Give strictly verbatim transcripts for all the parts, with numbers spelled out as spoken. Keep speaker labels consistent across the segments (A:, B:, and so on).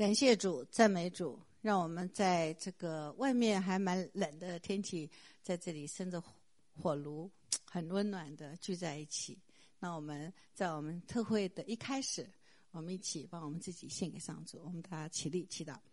A: 感谢主，赞美主，让我们在这个外面还蛮冷的天气，在这里生着火炉，很温暖的聚在一起。那我们在我们特会的一开始，我们一起帮我们自己献给上主。我们大家起立祈祷。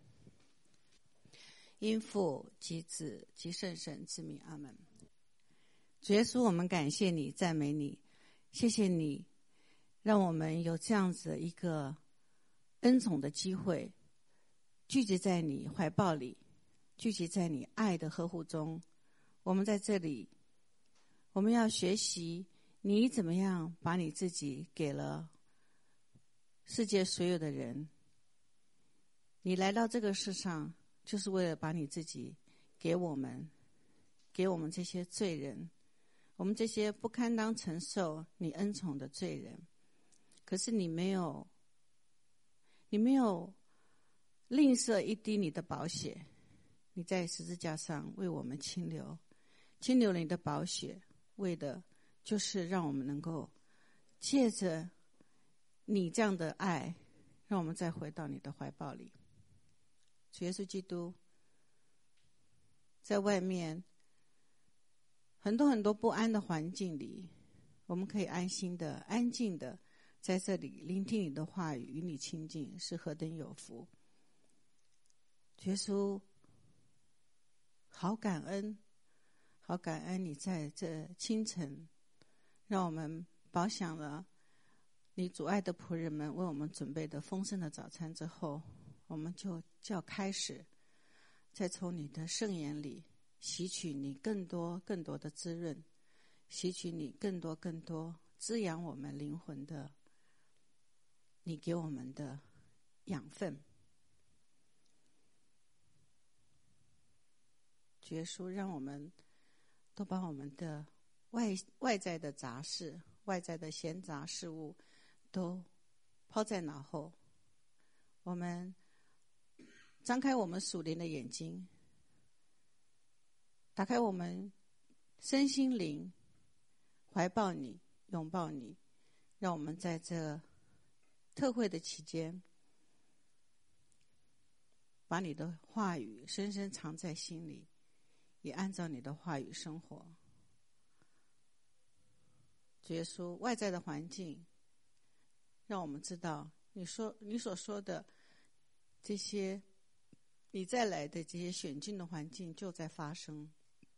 A: 因父及子及圣神之名，阿们。主耶稣，我们感谢你，赞美你，谢谢你让我们有这样子一个恩宠的机会，聚集在你怀抱里，聚集在你爱的呵护中。我们在这里，我们要学习你怎么样把你自己给了世界所有的人。你来到这个世上，就是为了把你自己给我们，给我们这些罪人，我们这些不堪当承受你恩宠的罪人。可是你没有，你没有吝啬一滴你的宝血，你在十字架上为我们清流，清流你的宝血，为的就是让我们能够借着你这样的爱，让我们再回到你的怀抱里。主耶稣基督，在外面很多很多不安的环境里，我们可以安心的、安静的在这里聆听你的话语，与你亲近，是何等有福。耶稣，好感恩，好感恩你在这清晨让我们饱享了你主爱的仆人们为我们准备的丰盛的早餐之后，我们就就要开始再从你的圣言里吸取你更多更多的滋润，吸取你更多更多滋养我们灵魂的你给我们的养分。耶稣，让我们都把我们的外外在的杂事、外在的闲杂事物都抛在脑后，我们张开我们属灵的眼睛，打开我们身心灵，怀抱你，拥抱你，让我们在这特会的期间，把你的话语深深藏在心里，也按照你的话语生活。主耶稣，外在的环境让我们知道你说你所说的这些你再来的这些险峻的环境就在发生。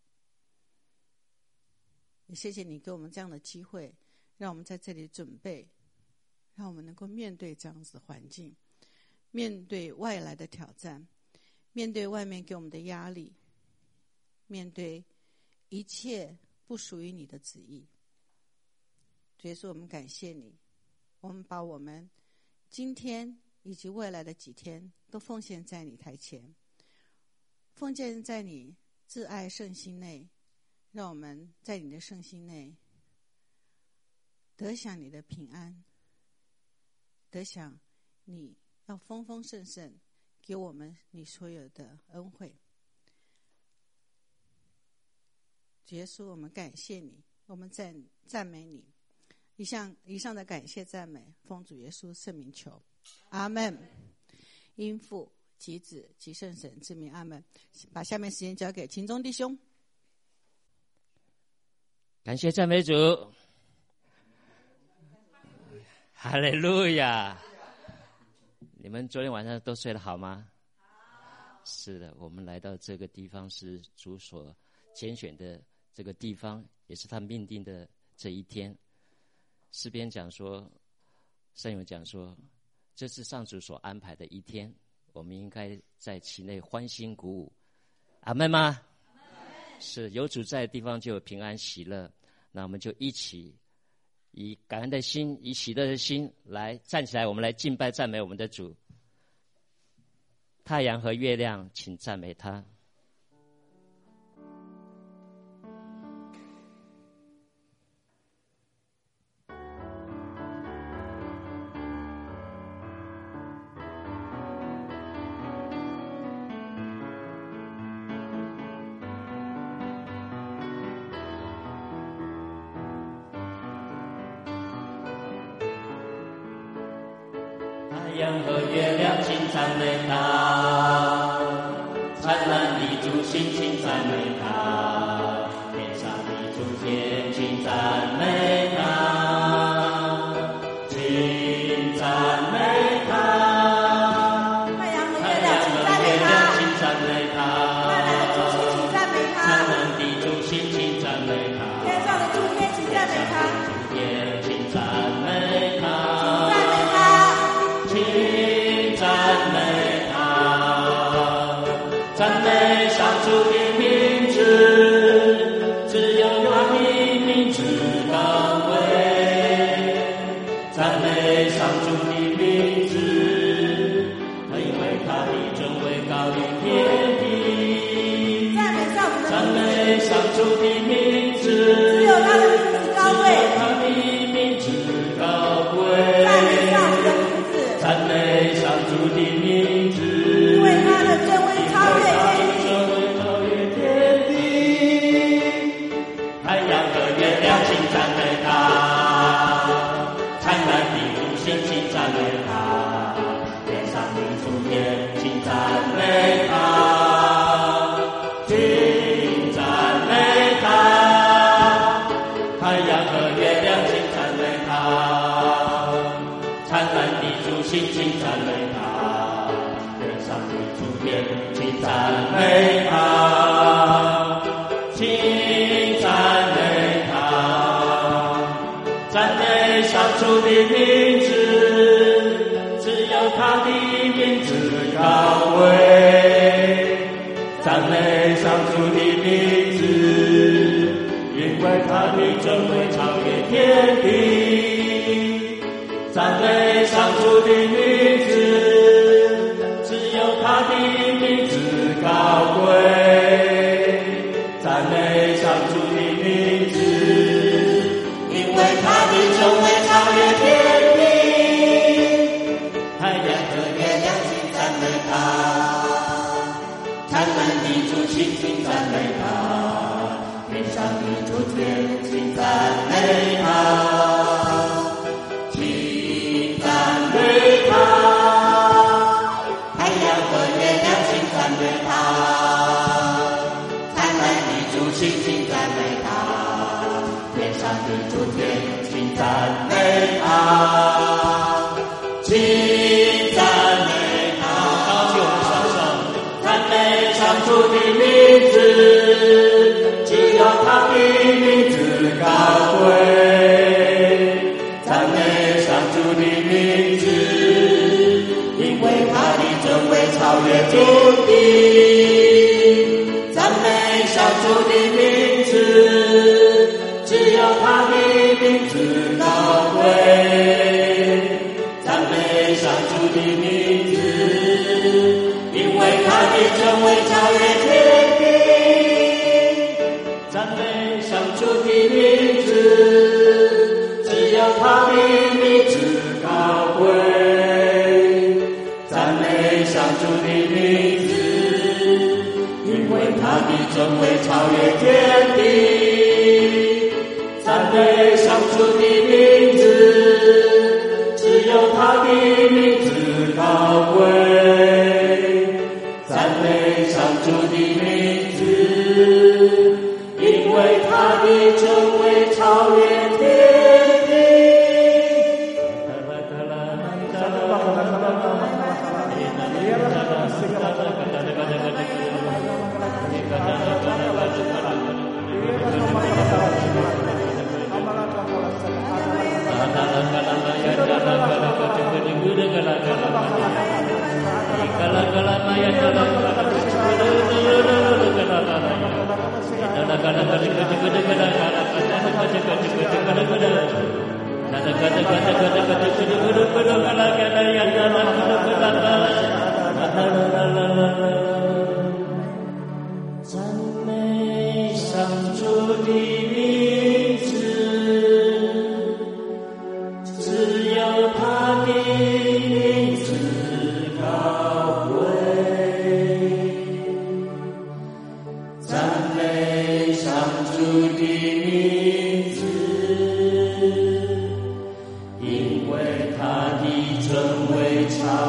A: 也谢谢你给我们这样的机会，让我们在这里准备，让我们能够面对这样子的环境，面对外来的挑战，面对外面给我们的压力，面对一切不属于你的旨意。主耶稣，我们感谢你，我们把我们今天以及未来的几天都奉献在你台前，奉献在你至爱圣心内，让我们在你的圣心内得享你的平安，得享你要丰丰盛盛给我们你所有的恩惠。主耶稣，我们感谢你，我们赞赞美你。以上以上的感谢赞美，奉主耶稣圣名求，阿们。因父及子及圣神之名，阿们。把下面时间交给秦中弟兄。
B: 感谢赞美主，哈利路亚！你们昨天晚上都睡得好吗？好。是的，我们来到这个地方是主所拣选的这个地方，也是他命定的这一天。诗篇讲说，圣咏讲说，这是上主所安排的一天，我们应该在其内欢欣鼓舞。阿们吗？是，有主在的地方就有平安喜乐。那我们就一起以感恩的心，以喜乐的心来站起来，我们来敬拜赞美我们的主。太阳和月亮，请赞美他。太阳和月亮请赞美他，灿烂的主心请赞美他，天上的主天请赞美他，请赞美他，太阳和月亮请赞美他，灿烂的主心请赞美他，天上的主天请赞美他，天请赞美他，请赞美他，赞美上主的名字，只有他的名字高贵，赞美上主的名字，因为他的尊位高于天地，赞美上主的名字，只有他的名字高贵，他的名字高贵，赞美上主的名字，因为他的尊位超越天地，太阳和月亮请赞美他，灿烂的主星请赞美他，天上的主天请赞美他，请赞美他，太阳和月亮请赞美他，灿烂的主星请赞美他，天上的主天请赞美他，请赞美他，赞美上主的名字，只有他的名字高贵，赞美上主的名字，因为他的尊位超越天地，赞美上主的名字，只有他的名字高贵，赞美上主的名字，因为他的尊位超越天地，太阳和月亮请赞美他，灿烂的主星请赞美他，天上的主天请赞美他，请赞美他，太阳和月亮请赞美他，灿烂的主星请赞美他，天上的主天请赞美他，请赞美他，高举我们双手，赞美上主的名字，只有他的名字高贵，赞美上主的名字，因为他的尊位超越天地，赞美上主的名字，只有他的名字高贵，赞美上主的名字，因为他的尊位超越天地，赞美上主的名字，只有他的名字高贵，赞美上主的名字，因为他的尊位超越天地，赞美上主的名字，只有他的名字高贵，赞美上主的名字，因为他的尊位超越天地。赞美上主的名字，只有他的名字高贵，赞美上主的名字，因为他的尊位超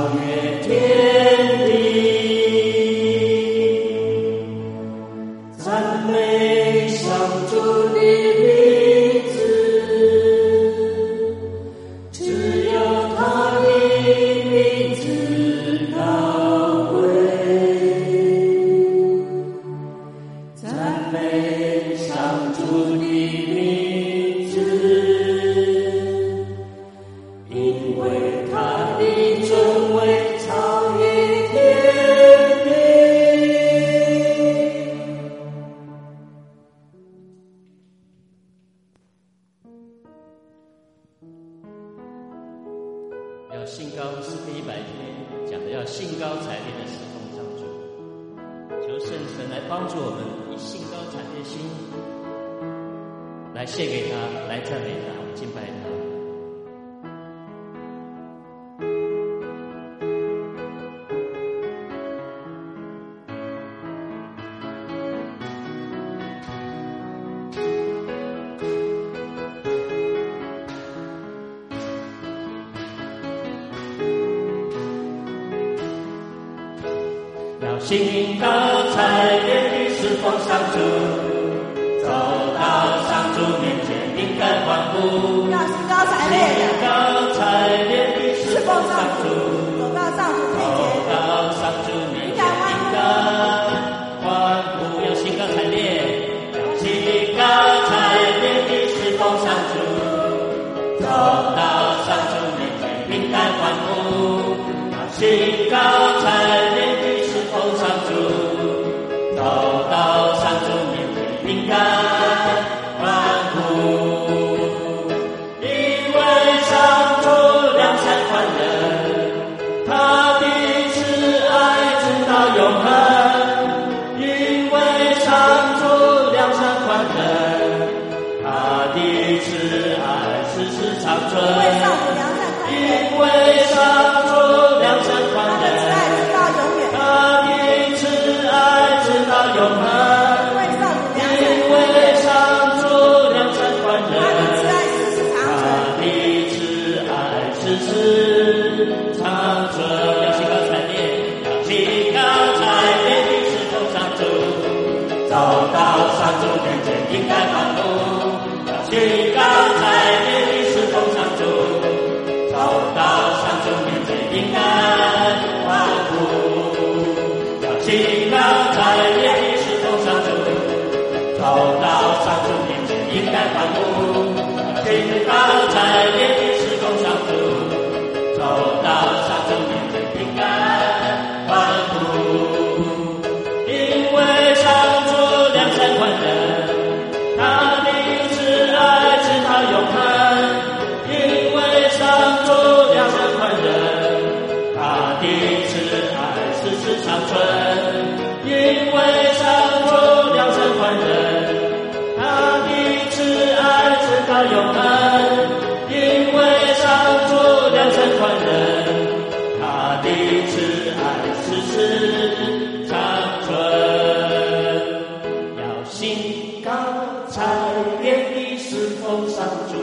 C: 兴高采烈地侍奉上主，走到上主面前应该欢呼。
D: 要兴高采烈的，
C: 兴高采烈地侍奉上主，
D: 走到上主面前，
C: 走到上主面前应该欢呼。要兴高采烈，要兴高采烈地侍奉上主，走到上主面前应该欢呼。要兴高采烈地侍奉上主，走到上主面前应该欢呼。因为上主良善宽仁，他的慈爱直到永恒。因为上主良善宽仁，他的慈爱世世长存。因为上主良善宽仁，他的慈爱直到永恒。因为上主良善宽仁，他的慈爱世世长存。要兴高采烈，要兴高采烈地侍奉上主，走到上主面前应该欢呼。要兴高采烈地侍奉上主，走到上主面前应该欢呼。要兴高采烈地侍奉上主，走到上主面前应该欢呼。要兴高采烈地侍奉上主，走到上主面前应该欢呼。因为上主良善宽仁，他的慈爱直到永恒。因为上主良善宽仁，他的慈爱世世长存。因为上主良善宽仁，他的慈爱直到永恒。因为上主良善宽仁，他的慈爱世世长存。要兴高采烈地侍奉上主，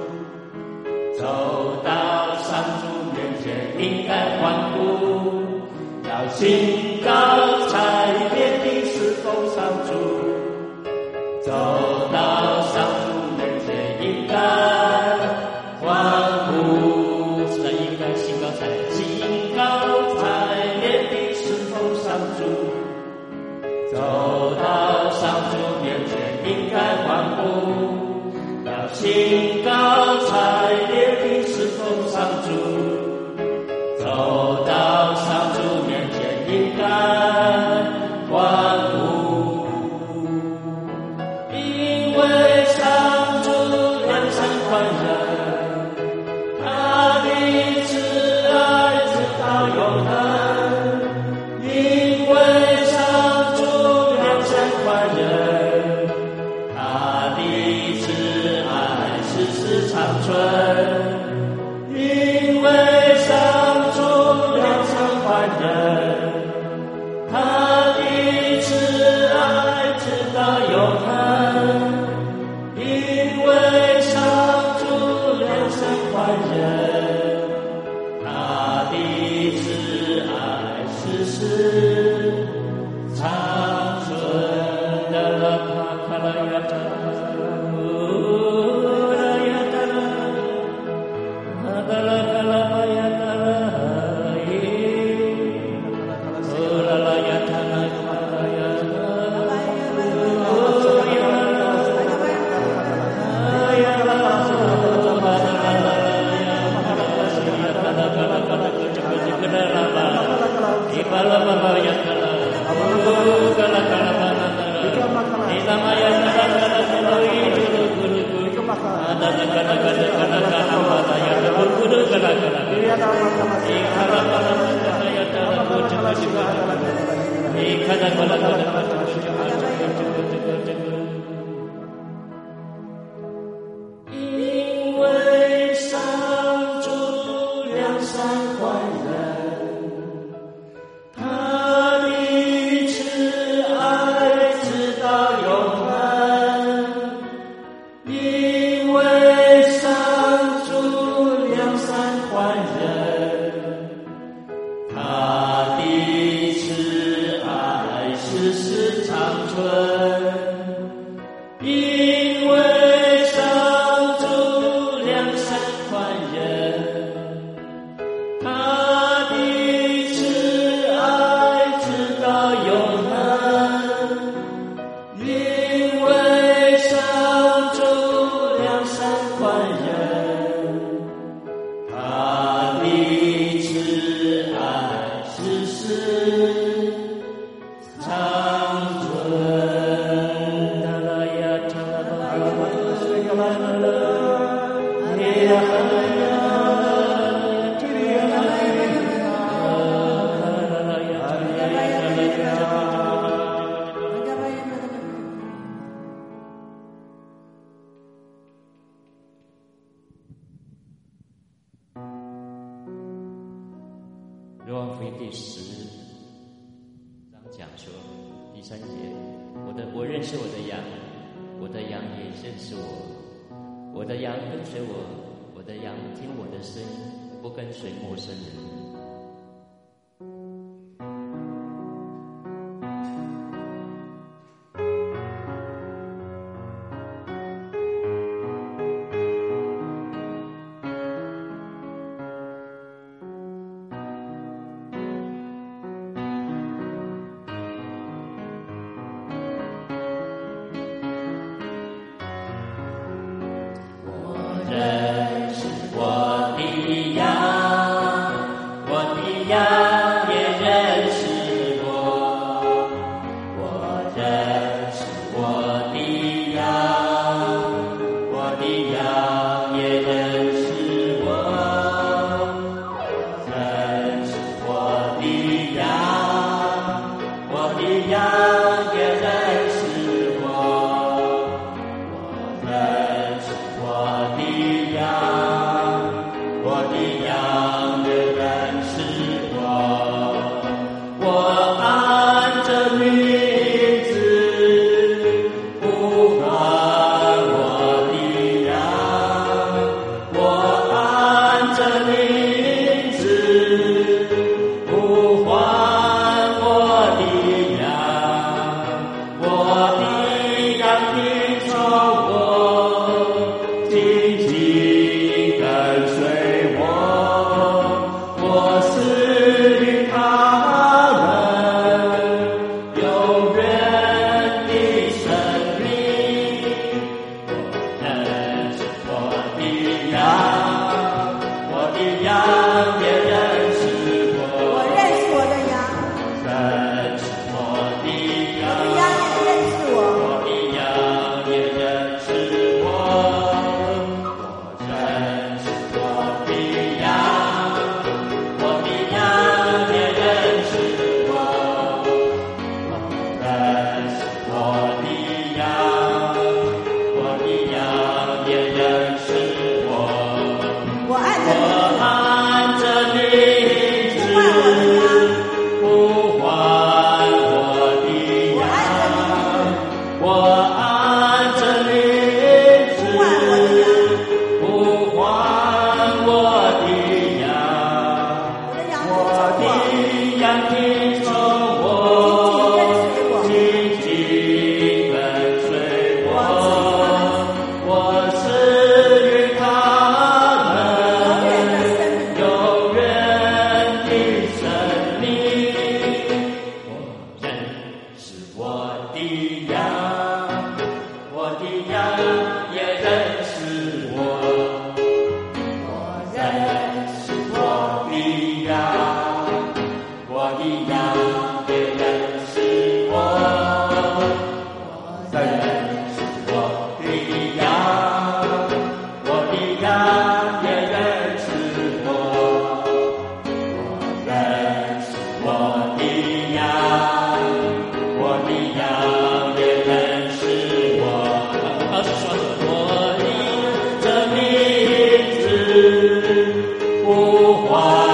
C: 走到上主面前应该欢呼。要兴高采烈地侍奉上主，走到上主面前应该欢呼。是的，应该兴高采烈，兴高采烈地侍奉上主，走到上主面前应该欢呼。要兴高采烈地侍奉上主，走到上主面前应该欢呼。因为上主良善宽仁，他的慈爱直到永恒。因为上主良善宽仁，他的慈爱世世长存。因为上主良善宽仁，他的慈爱直到永恒。因为上主良善宽仁，他的慈世世长存的了卡卡拉呀达乌拉呀达拉哈达拉卡拉巴呀达拉伊乌拉拉呀达拉卡拉呀达乌呀拉呀拉巴达拉拉呀巴达拉西呀达拉卡拉卡拉库吉库吉库拉拉巴伊巴拉巴巴呀达拉乌卡拉卡拉巴达拉伊拉玛呀达拉卡拉卡拉伊朱鲁库鲁库达达卡拉卡拉卡拉卡拉巴达呀达鲁库鲁卡拉卡拉伊卡拉巴拉巴达呀达拉库吉库吉库伊卡拉巴拉巴达巴达库吉库吉库吉库吉库因为上主良善宽仁，他的慈爱直到永恒。因为上主良善宽仁，他的慈爱世世长存。因为上主良善宽仁，他的慈爱直到永恒。因为上主良善宽仁，他的慈爱世世长存。达拉呀达拉巴拉巴拉拉拉拉，嘿呀哈呀，提里呀哈呀，啦啦呀达拉呀达拉呀。若望福音第十章讲说，第三节，我的我认识我的羊，我的羊也认识我，我的羊跟随我，我的羊听我的声音，不跟随陌生人。认识我的羊，我的羊也认识我。我认识我的羊，我的羊也认识我。认识我的羊，我的羊也认识我。我认识我的羊，我的羊也认识我。我按着名字呼唤我的羊，我按着名字呼唤我的羊，我的羊听从我，紧紧跟随我，我是与他们永远的生命。我认识我的羊，我的羊也认识
D: 我
C: 我。
D: 认识我的羊，
C: 认识我的
D: 我的
C: 羊，
D: 羊也认识我。
C: 我的羊也认识我。我认识我的羊，我的羊也认识我。我认识我的羊，我的羊也认识我。
D: 我按着
C: 我按着名
D: 呼唤我的羊，
C: 字呼唤我的
D: 我按着
C: 羊，我按着名字
D: 呼唤我的羊，
C: 呼唤我的羊，
D: 我的羊
C: 我
D: 听从我。
C: 的羊听的羊也认识我，我认识我的羊，我的羊也认识我，我认识我的羊，我的羊也认识我。老师说，我以这名字呼唤。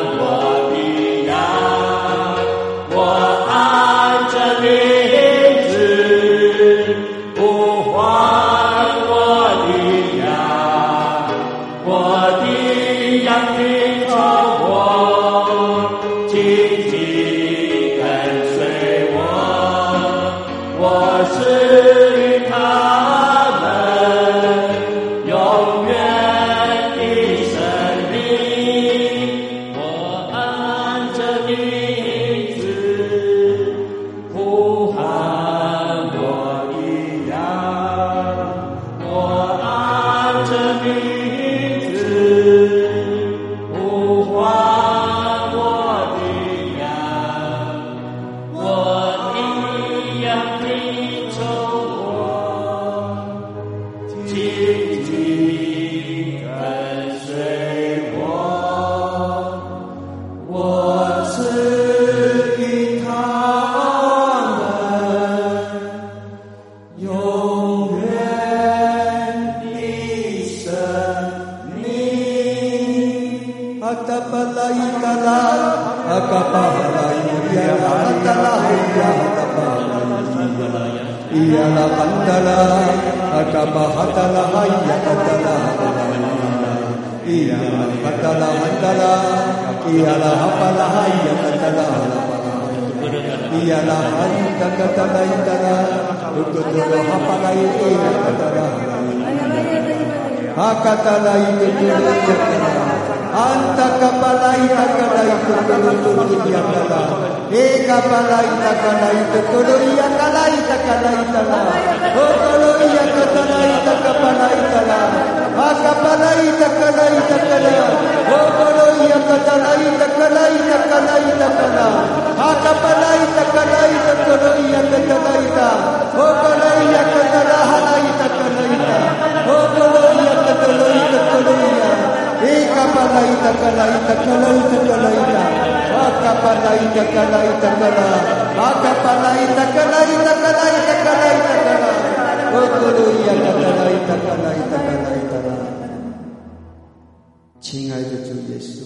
E: 亲爱的主耶稣，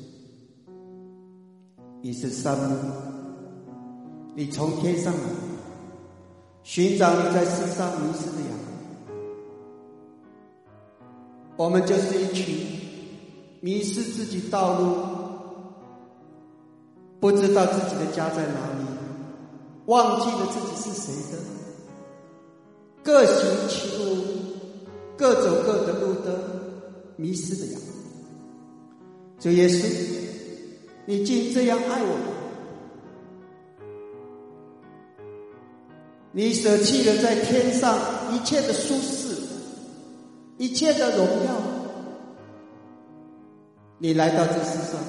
E: 你是生命，你从天上来，寻找你在世上迷失的羊。我们就是一群迷失自己道路，不知道自己的家在哪里，忘记了自己是谁的，各行其路，各走各的路的迷失的羊。主耶稣，你竟这样爱我们，你舍弃了在天上一切的舒适，一切的荣耀，你来到这世上，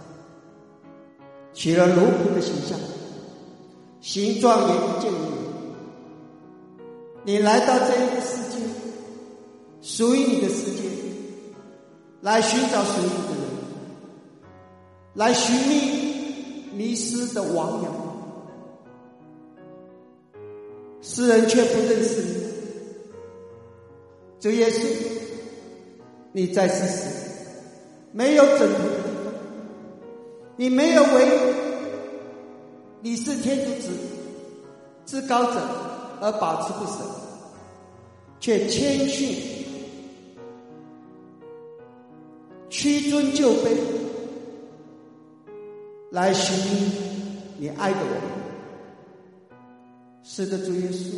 E: 取了奴仆的形象，形状也一见如人。你来到这一个世界，属于你的世界，来寻找属于你的人，来寻觅迷失的亡羊。世人却不认识你。主耶稣，你在世时没有枕头的地方，你没有为你是天主子至高者而保持不舍，却谦逊屈尊就卑，来寻觅你爱的我们。是的，主耶稣，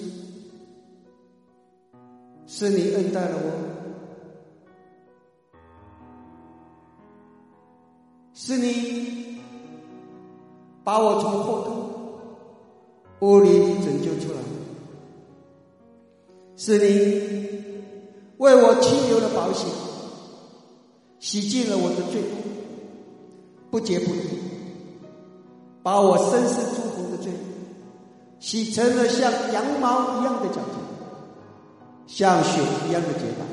E: 是你恩待了我，是你把我从后头污泥里拯救出来，是你为我清流的宝血洗净了我的罪，不洁不义， 把我深世诸佛的罪洗成了像羊毛一样的皎洁，像雪一样的洁白。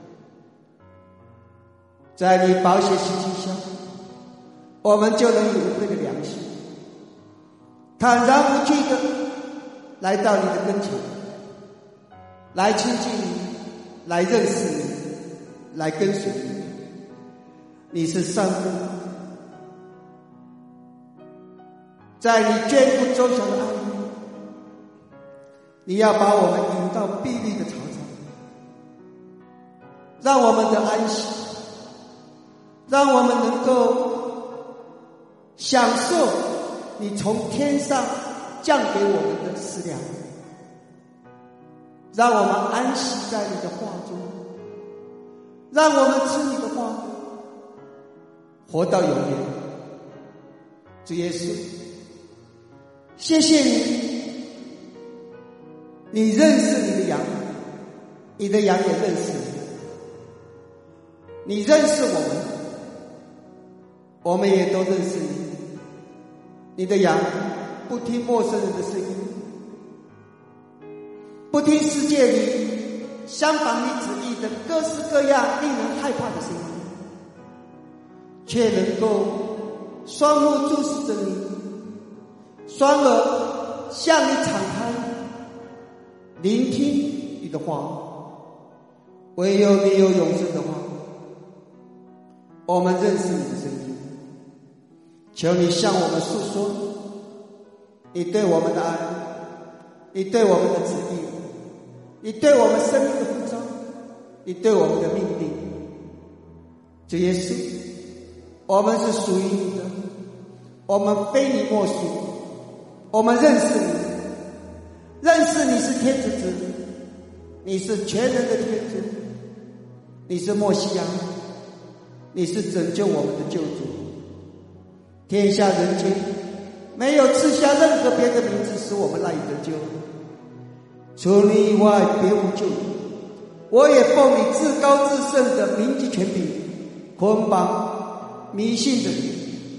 E: 在你宝血洗净下，我们就能有无愧的良心，坦然无惧的来到你的跟前，来亲近你，来认识你，来跟随你。你是上帝，在你眷顾周详的爱里，你要把我们引到碧绿的草场，让我们的安息，让我们能够享受你从天上降给我们的食粮，让我们安息在你的话中，让我们吃你的话，活到永远。主耶稣，谢谢你，你认识你的羊，你的羊也认识你，你认识我们，我们也都认识你。你的羊不听陌生人的声音，不听世界里相反你旨意的各式各样令人害怕的声音，却能够双目注视着你，双耳向你敞开，聆听你的话。唯有你有永生的话，我们认识你的声音。求你向我们诉说你对我们的爱，你对我们的旨意，你对我们生命的呼召，你对我们的命令。主耶稣，我们是属于你的，我们非你莫属，我们认识你，认识你是天之子，你是全能的天主，你是默西亚，你是拯救我们的救主。天下人间没有赐下任何别的名字使我们赖以得救，除你以外别无救主。我也奉你至高至圣的名及权柄，捆绑迷信的灵、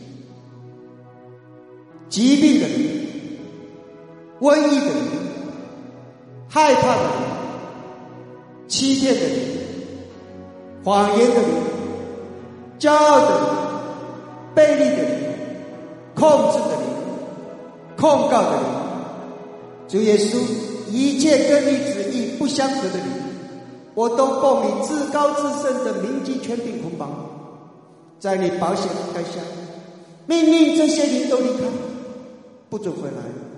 E: 疾病的灵、瘟疫的灵、害怕的灵、欺骗的灵、谎言的灵、骄傲的灵、悖逆的灵、控制的灵、控告的灵。主耶稣，一切跟你旨意不相合的灵，我都奉你至高至圣的名及权柄捆绑，在你保险覆盖下，命令这些灵都离开，不准回来。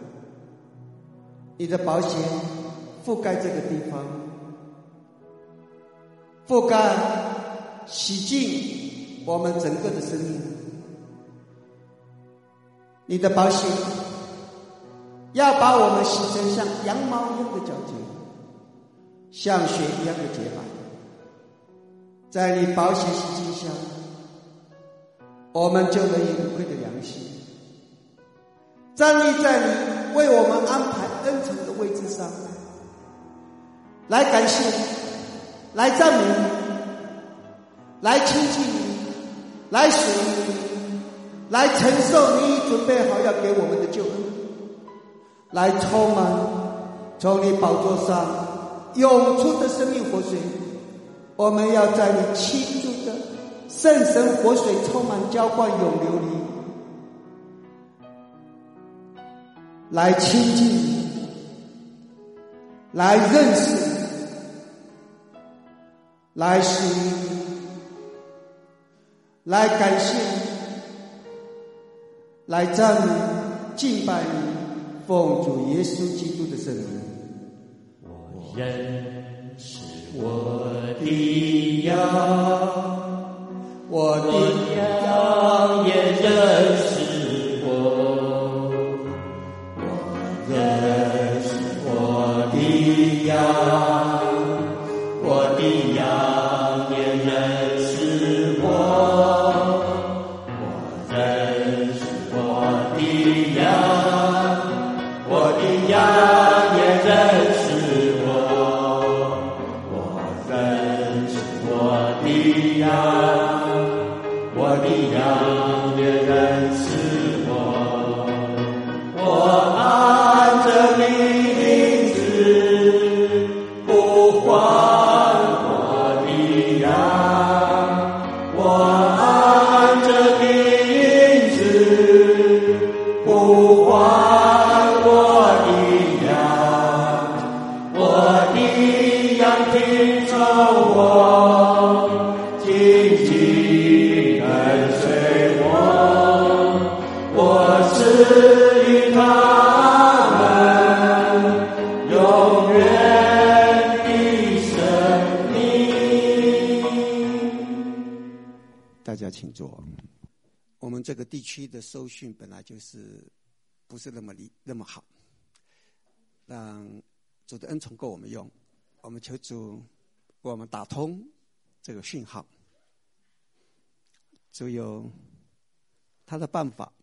E: 你的保险覆盖这个地方，覆盖洗净我们整个的生命。你的保险要把我们洗成像羊毛一样的皎洁，像雪一样的洁白。在你保险洗净下，我们就能有无愧的良心，站立在你为我们安排恩宠的位置上，来感谢你，来赞美你，来亲近你，来属于你，来承受你已准备好要给我们的救恩，来充满从你宝座上涌出的生命活水。我们要在你倾注的圣神活水充满浇灌涌流里，来亲近你，来认识你，来属于你，来感谢你，来赞美敬拜你，奉主耶稣基督的圣名。
C: 我认识我的羊，
E: 我的
C: 羊也认识我，我认识我的羊，我的羊也认识我，我认识我的羊，我的羊也认识我，我认识我的羊，我的羊也认识我。
E: 呼唤我的羊，我的羊听从我，紧紧跟随我，我赐予他们永远的生命。大家请坐。我们这个地区的收讯本来就是不是那么理那么好，让主的恩宠够我们用，我们求主为我们打通这个讯号。主有他的办法，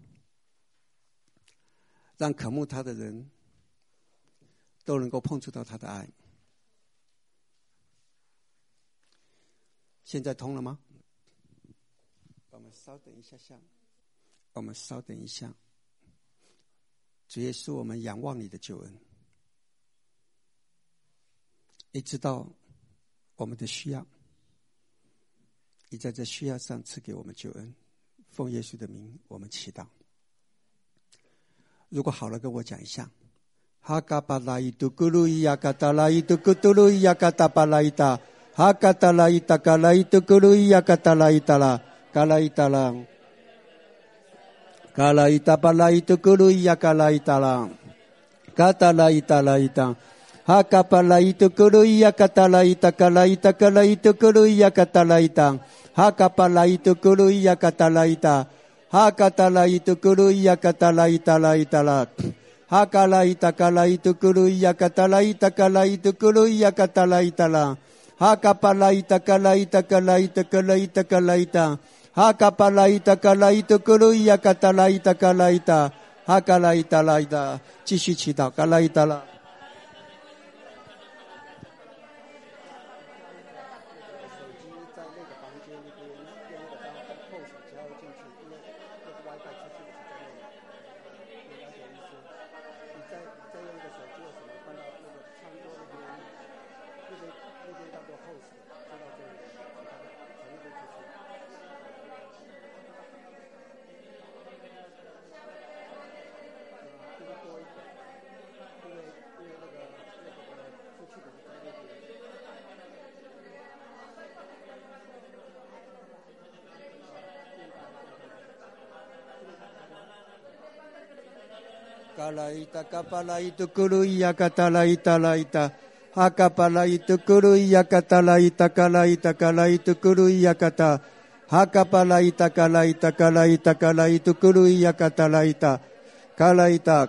E: 让渴慕他的人都能够碰触到他的爱。现在通了吗？我们稍等一下下，我们稍等一下。主耶稣，我们仰望你的救恩，你知道我们的需要，你在这需要上赐给我们救恩。奉耶稣的名，我们祈祷。如果好了，跟我讲一下。哈嘎巴拉伊杜咕噜伊亚嘎达拉伊杜咕嘟噜伊亚嘎达巴拉伊达，哈嘎达拉伊达嘎拉伊杜咕噜伊亚嘎达拉伊达拉。Kala italang, kala itapala itu kulu iya kala italang, katala itala itang, hakapala itu kulu iya katala ita kala ita kala itu kulu iya katala itang, hakapala itu kulu iya katala ita, hakatala itu kulu iya katala itala itala, hakala ita kala itu kulu iya katala ita kala itu kulu iya katala itala, hakapala ita kala ita kala ita kala ita kala ita. Hakapalaita kalaita kuluya katalaita kalaita hakalaita laita 继续祈祷 kalaita la Kalaita kapalaita kuluya katalaita laita hakapalaita kuluya katalaita kalaita kalaita kuluya kata hakapalaita kalaita kalaita kalaita kuluya katalaita kalaita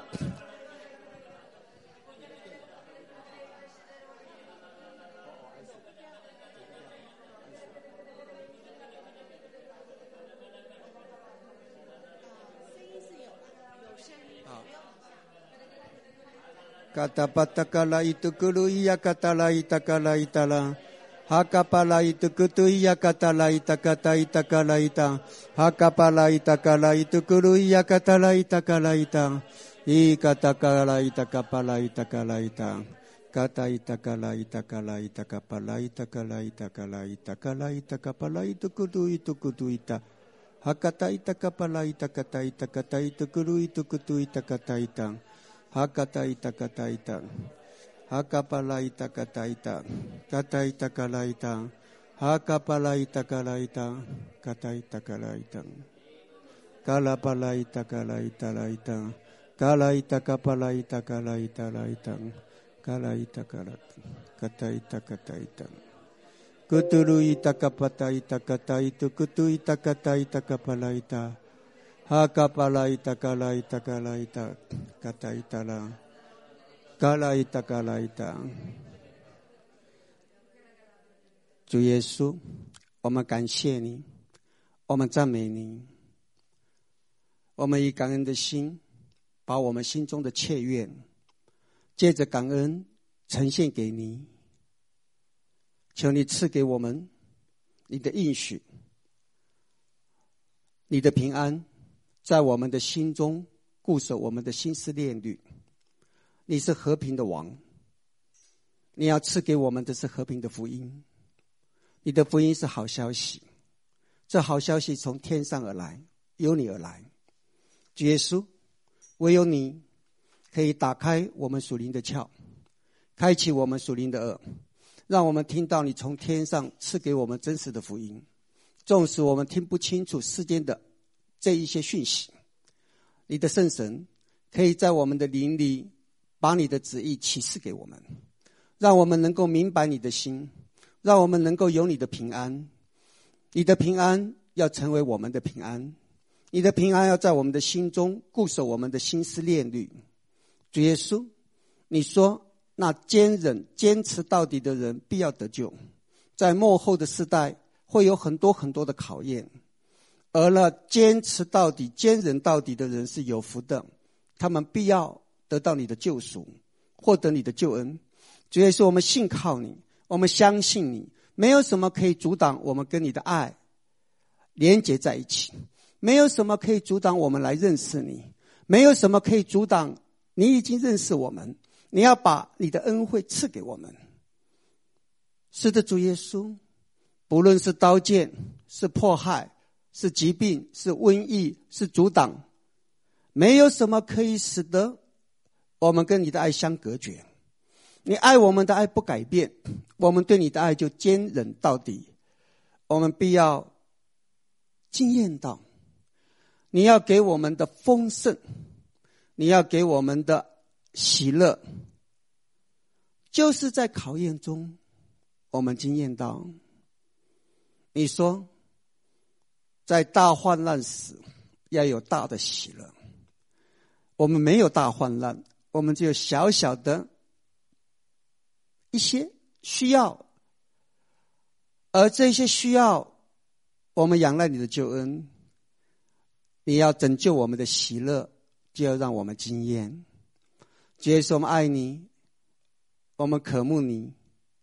E: Kata patakala itu kuluya katalaita kalaita la hakapala itu kutuya katalaita kataita kalaita hakapalaita kala itu kuluya katalaita kalaita I kata kalaita kapalaita kalaita kataita kalaita kalaita kapalaita kalaita kalaita kalaita kapalaita kutuita kutuita hakataita kapalaita kataita kataita kuluita kutuita kataita Hakataita kataita, hakapalaita kataita, kataita kalaita, hakapalaita kalaita, kataita kalaita, kalapalaita kalaita laita, kalaita kapalaita kalaita laita, kalaita kalaita, kataita kataita, kuturuita kapataita kataita, kutuita kataita kapalaita. Hakapalaita kalaita kalaita kataita la kalaita kalaita 主耶稣，我们感谢你，我们赞美你，我们以感恩的心，把我们心中的切愿，借着感恩呈现给你。求你赐给我们你的应许，你的平安。在我们的心中固守我们的心思念虑。你是和平的王，你要赐给我们的是和平的福音。你的福音是好消息，这好消息从天上而来，由你而来。主耶稣， 唯有你可以打开我们属灵的窍，开启我们属灵的耳，让我们听到你从天上赐给我们真实的福音。纵使我们听不清楚世间的这一些讯息，你的圣神可以在我们的灵里把你的旨意启示给我们，让我们能够明白你的心，让我们能够有你的平安。你的平安要成为我们的平安，你的平安要在我们的心中固守我们的心思念虑。主耶稣，你说那坚忍坚持到底的人必要得救。在末后的世代会有很多很多的考验，而那坚持到底坚忍到底的人是有福的，他们必要得到你的救赎，获得你的救恩。主耶稣，我们信靠你，我们相信你，没有什么可以阻挡我们跟你的爱连结在一起，没有什么可以阻挡我们来认识你，没有什么可以阻挡你已经认识我们，你要把你的恩惠赐给我们。是的，主耶稣，不论是刀剑，是迫害，是疾病，是瘟疫，是阻挡，没有什么可以使得我们跟你的爱相隔绝。你爱我们的爱不改变，我们对你的爱就坚忍到底。我们必要经验到你要给我们的丰盛，你要给我们的喜乐，就是在考验中我们经验到。你说在大患难时要有大的喜乐，我们没有大患难，我们只有小小的一些需要，而这些需要我们仰赖你的救恩，你要拯救我们的喜乐，就要让我们经验。主耶稣，我们爱你，我们渴慕你，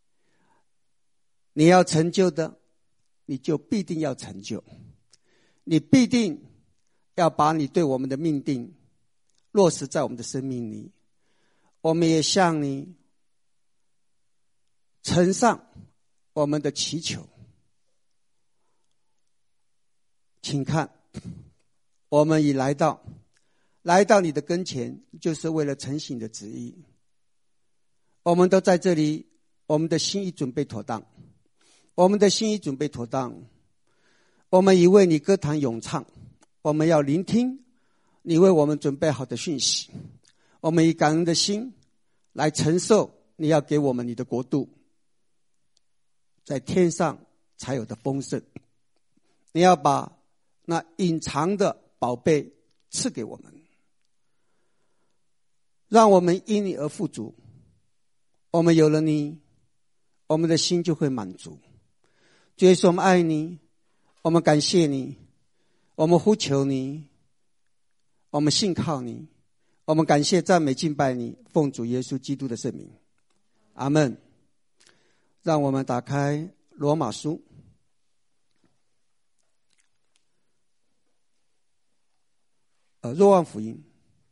E: 你要成就的你就必定要成就，你必定要把你对我们的命定落实在我们的生命里。我们也向你呈上我们的祈求。请看，我们已来到来到你的跟前，就是为了成行你的旨意。我们都在这里，我们的心已准备妥当，我们的心已准备妥当。我们已为你歌坛咏唱，我们要聆听你为我们准备好的讯息。我们以感恩的心来承受你要给我们你的国度，在天上才有的丰盛。你要把那隐藏的宝贝赐给我们，让我们因你而富足。我们有了你，我们的心就会满足。主耶稣，我们爱你，我们感谢你，我们呼求你，我们信靠你，我们感谢赞美敬拜你，奉主耶稣基督的圣名，阿们。让我们打开罗马书呃，若望福音，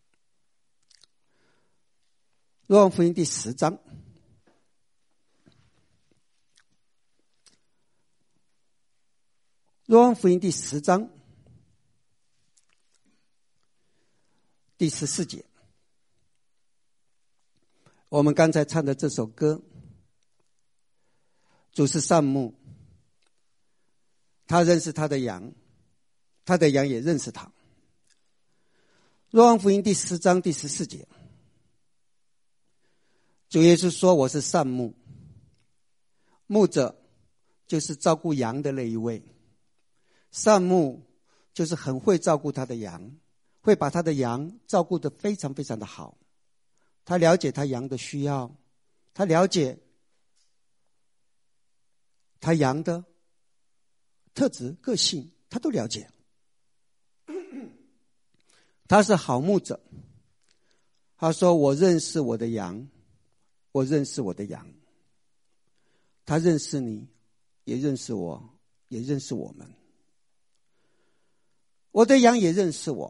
E: 若望福音第十章，若望福音第十章第十四节，我们刚才唱的这首歌，主是善牧，他认识他的羊，他的羊也认识他。若望福音第十章第十四节，主耶稣说，我是善牧，牧者就是照顾羊的那一位。善牧就是很会照顾他的羊，会把他的羊照顾得非常非常的好。他了解他羊的需要，他了解他羊的特质个性，他都了解。他是好牧者，他说，我认识我的羊，我认识我的羊。他认识你，也认识我，也认识我们。我的羊也认识我，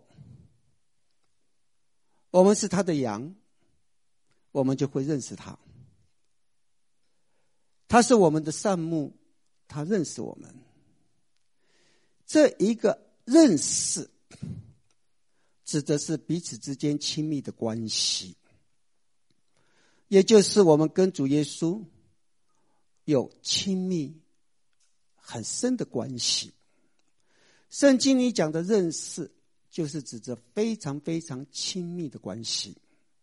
E: 我们是他的羊，我们就会认识他。他是我们的善牧，他认识我们。这一个认识， 指的是彼此之间亲密的关系，也就是我们跟主耶稣有亲密很深的关系。圣经里讲的认识，就是指着非常非常亲密的关系。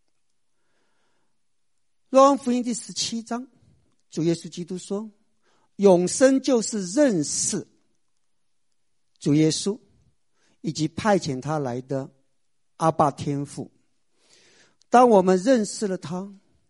E: 若望福音第十七章，主耶稣基督说，永生就是认识主耶稣以及派遣他来的阿爸天父。当我们认识了他，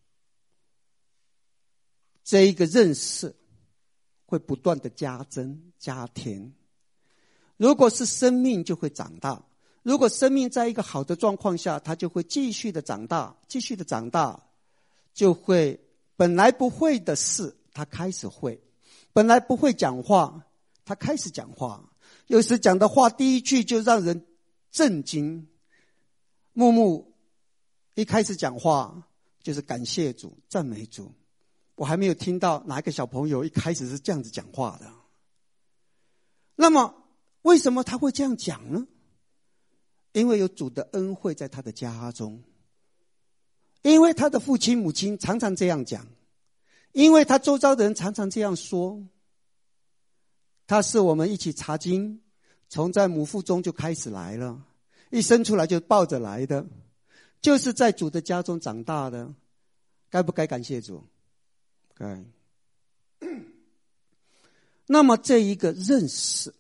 E: 这一个认识会不断的加增加添。如果是生命，就会长大。如果生命在一个好的状况下，它就会继续的长大，继续的长大，就会本来不会的事，它开始会；本来不会讲话，它开始讲话。有时讲的话第一句就让人震惊。木木一开始讲话就是感谢主、赞美主。我还没有听到哪一个小朋友一开始是这样子讲话的。那么为什么他会这样讲呢？因为有主的恩惠在他的家中，因为他的父亲母亲常常这样讲，因为他周遭的人常常这样说。他是我们一起查经，从在母腹中就开始来了，一生出来就抱着来的，就是在主的家中长大的。该不该感谢主？该。那么这一个认识，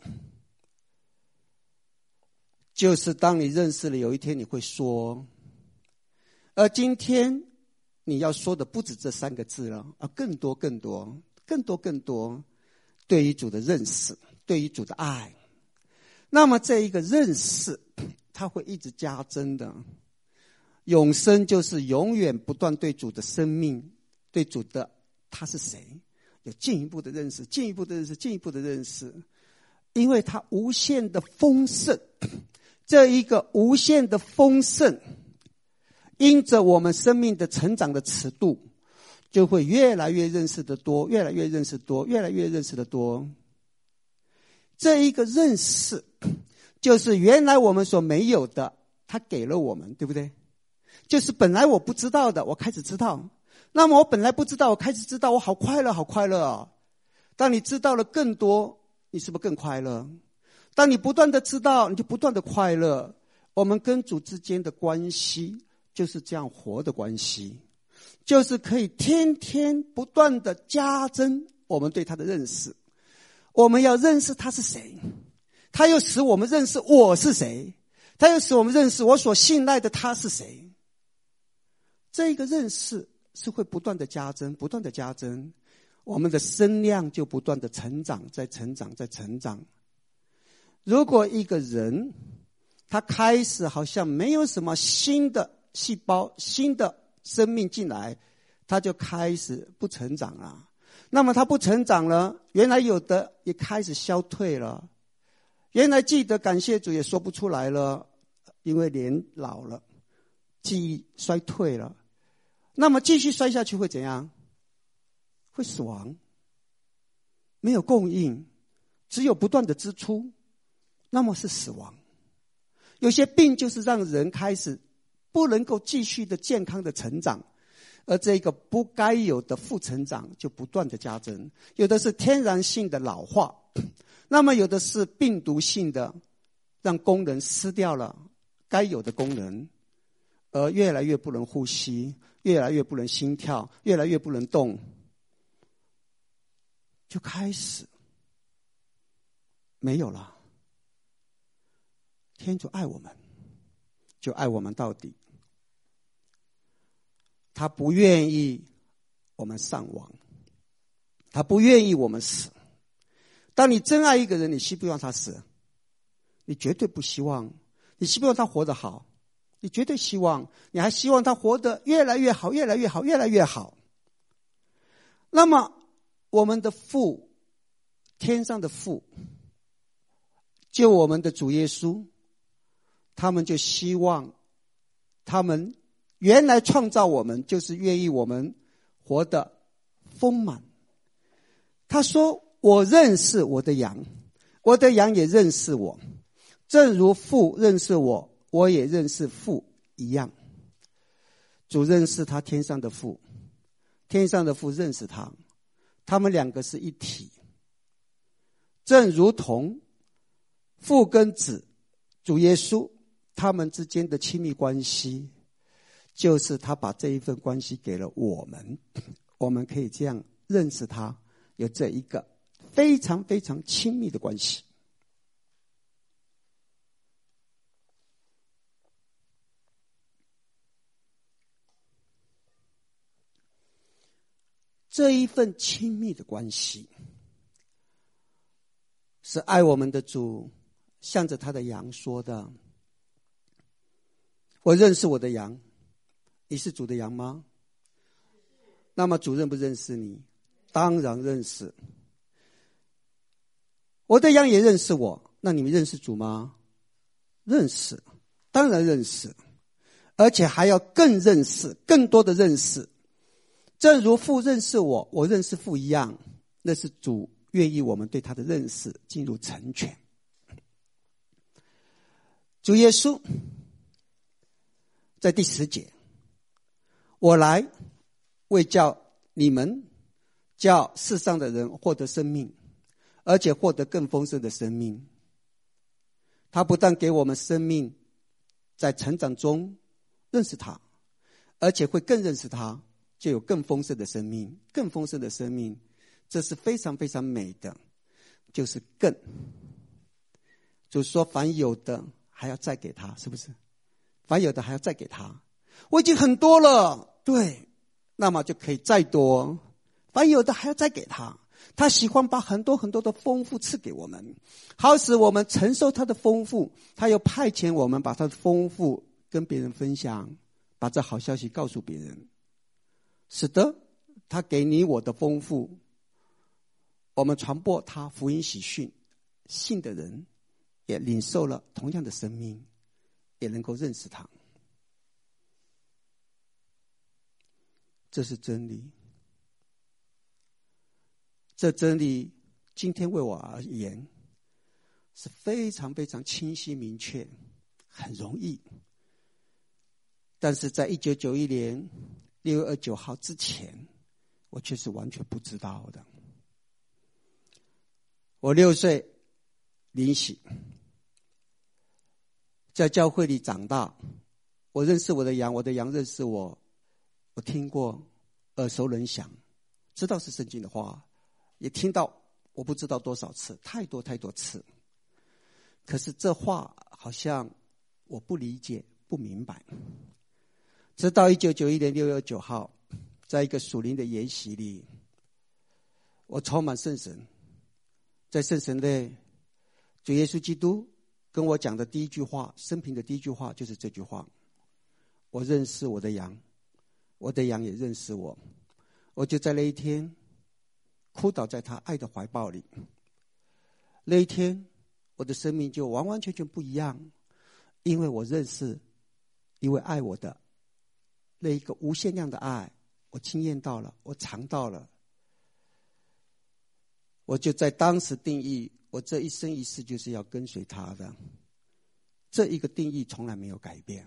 E: 就是当你认识了，有一天你会说，而今天你要说的不止这三个字了，而更多更多更多更多对于主的认识，对于主的爱。那么这一个认识它会一直加增的。永生就是永远不断对主的生命，对主的他是谁有进一步的认识，进一步的认识，进一步的认识。因为他无限的丰盛，这一个无限的丰盛，因着我们生命的成长的尺度，就会越来越认识的多，越来越认识多，越来越认识的多。这一个认识，就是原来我们所没有的，他给了我们，对不对？就是本来我不知道的，我开始知道。那么我本来不知道，我开始知道，我好快乐，好快乐啊！当你知道了更多，你是不是更快乐？当你不断的知道，你就不断的快乐。我们跟主之间的关系就是这样活的关系，就是可以天天不断的加增我们对他的认识。我们要认识他是谁，他又使我们认识我是谁，他又使我们认识我所信赖的他是谁。这个认识是会不断的加增，不断的加增，我们的身量就不断的成长，在成长，在成长。如果一个人他开始好像没有什么新的细胞、新的生命进来，他就开始不成长了。那么他不成长了，原来有的也开始消退了，原来记得感谢主也说不出来了，因为年老了，记忆衰退了。那么继续衰下去会怎样？会死亡，没有供应，只有不断的支出，那么是死亡。有些病就是让人开始不能够继续的健康的成长，而这个不该有的负成长就不断的加增。有的是天然性的老化，那么有的是病毒性的，让功能失掉了该有的功能，而越来越不能呼吸，越来越不能心跳，越来越不能动，就开始没有了。天主爱我们，就爱我们到底。他不愿意我们丧亡，他不愿意我们死。当你真爱一个人，你希不希望他死？你绝对不希望。你希不希望他活得好？你绝对希望。你还希望他活得越来越好，越来越好，越来越好。那么我们的父，天上的父，就我们的主耶稣，他们就希望，他们原来创造我们就是愿意我们活得丰满。他说，我认识我的羊，我的羊也认识我，正如父认识我， 我也认识父一样。主认识他天上的父，天上的父认识他，他们两个是一体。正如同父跟子主耶稣他们之间的亲密关系，就是他把这一份关系给了我们，我们可以这样认识他，有这一个非常非常亲密的关系。这一份亲密的关系，是爱我们的主向着他的羊说的：我认识我的羊。你是主的羊吗？那么主认不认识你？当然认识。我的羊也认识我，那你们认识主吗？认识，当然认识，而且还要更认识，更多的认识。正如父认识我，我认识父一样，那是主愿意我们对他的认识进入成全。主耶稣在第十节，我来为叫你们叫世上的人获得生命，而且获得更丰盛的生命。他不但给我们生命，在成长中认识他，而且会更认识他，就有更丰盛的生命。更丰盛的生命，这是非常非常美的，就是更。就说凡有的还要再给他，是不是？凡有的还要再给他。我已经很多了，对，那么就可以再多。凡有的还要再给他。他喜欢把很多很多的丰富赐给我们，好使我们承受他的丰富。他又派遣我们把他的丰富跟别人分享，把这好消息告诉别人，使得他给你我的丰富，我们传播他福音喜讯，信的人也领受了同样的生命，也能够认识他。这是真理。这真理今天为我而言是非常非常清晰明确，很容易。但是在一九九一年六月二十九号之前，我却是完全不知道的。我六岁领洗，在教会里长大，我认识我的羊，我的羊认识我。我听过，耳熟能详，知道是圣经的话，也听到我不知道多少次，太多太多次。可是这话好像我不理解不明白。直到一九九一年六月九号，在一个属灵的研习里，我充满圣神。在圣神内，主耶稣基督跟我讲的第一句话，生平的第一句话就是这句话：我认识我的羊，我的羊也认识我。我就在那一天哭倒在他爱的怀抱里。那一天我的生命就完完全全不一样，因为我认识一位爱我的，那一个无限量的爱，我经验到了，我尝到了。我就在当时定义，我这一生一世就是要跟随他的。这一个定义从来没有改变。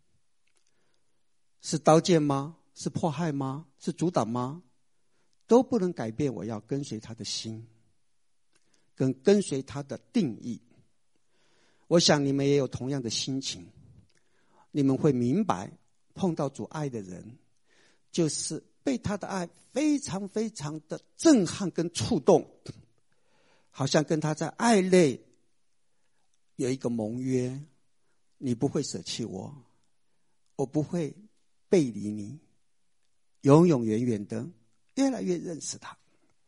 E: 是刀剑吗？是迫害吗？是阻挡吗？都不能改变我要跟随他的心，跟跟随他的定义。我想你们也有同样的心情，你们会明白，碰到主爱的人，就是被他的爱非常非常的震撼跟触动，好像跟他在爱内有一个盟约，你不会舍弃我，我不会背离你，永永远远的越来越认识他。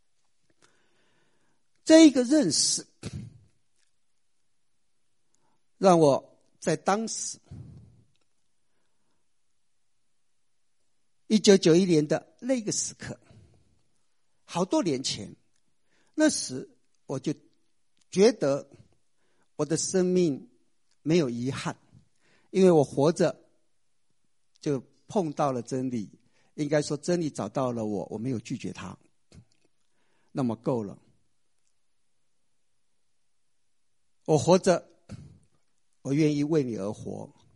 E: 这一个认识让我在当时一九九一年的那个时刻，好多年前，那时我就觉得我的生命没有遗憾，因为我活着就碰到了真理，应该说真理找到了我，我没有拒绝它，那么够了。我活着，我愿意为你而活，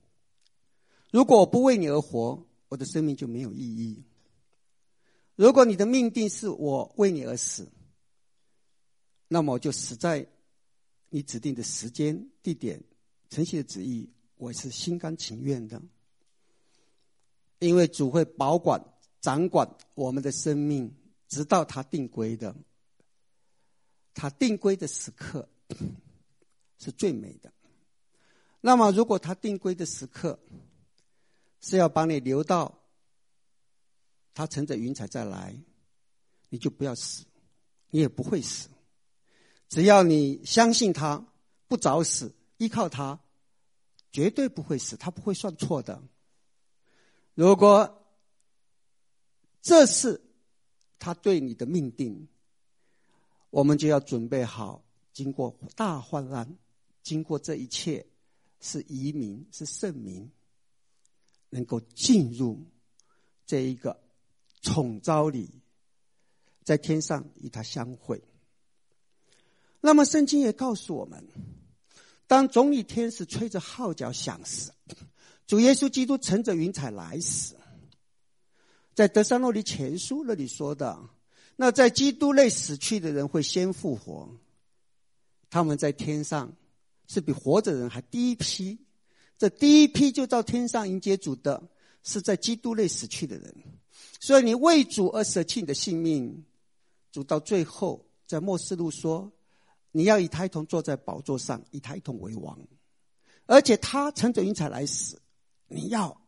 E: 如果我不为你而活，我的生命就没有意义。如果你的命定是我为你而死，那么我就死在你指定的时间、地点、诚信的旨意，我是心甘情愿的。因为主会保管、掌管我们的生命，直到他定规的。他定规的时刻是最美的。那么如果他定规的时刻是要把你留到他乘着云彩再来，你就不要死，你也不会死。只要你相信他，不早死，依靠他，绝对不会死，他不会算错的。如果这是他对你的命定，我们就要准备好，经过大患难，经过这一切，是移民，是圣民，能够进入这一个宠召里，在天上与他相会。那么圣经也告诉我们，当总理天使吹着号角响时，主耶稣基督乘着云彩来时，在得撒洛尼前书那里说的，那在基督内死去的人会先复活，他们在天上是比活着人还第一批，这第一批就到天上迎接主的，是在基督内死去的人。所以你为主而舍弃你的性命，主到最后在末世录说，你要与他一同坐在宝座上，与他一同为王，而且他乘着云彩来死，你要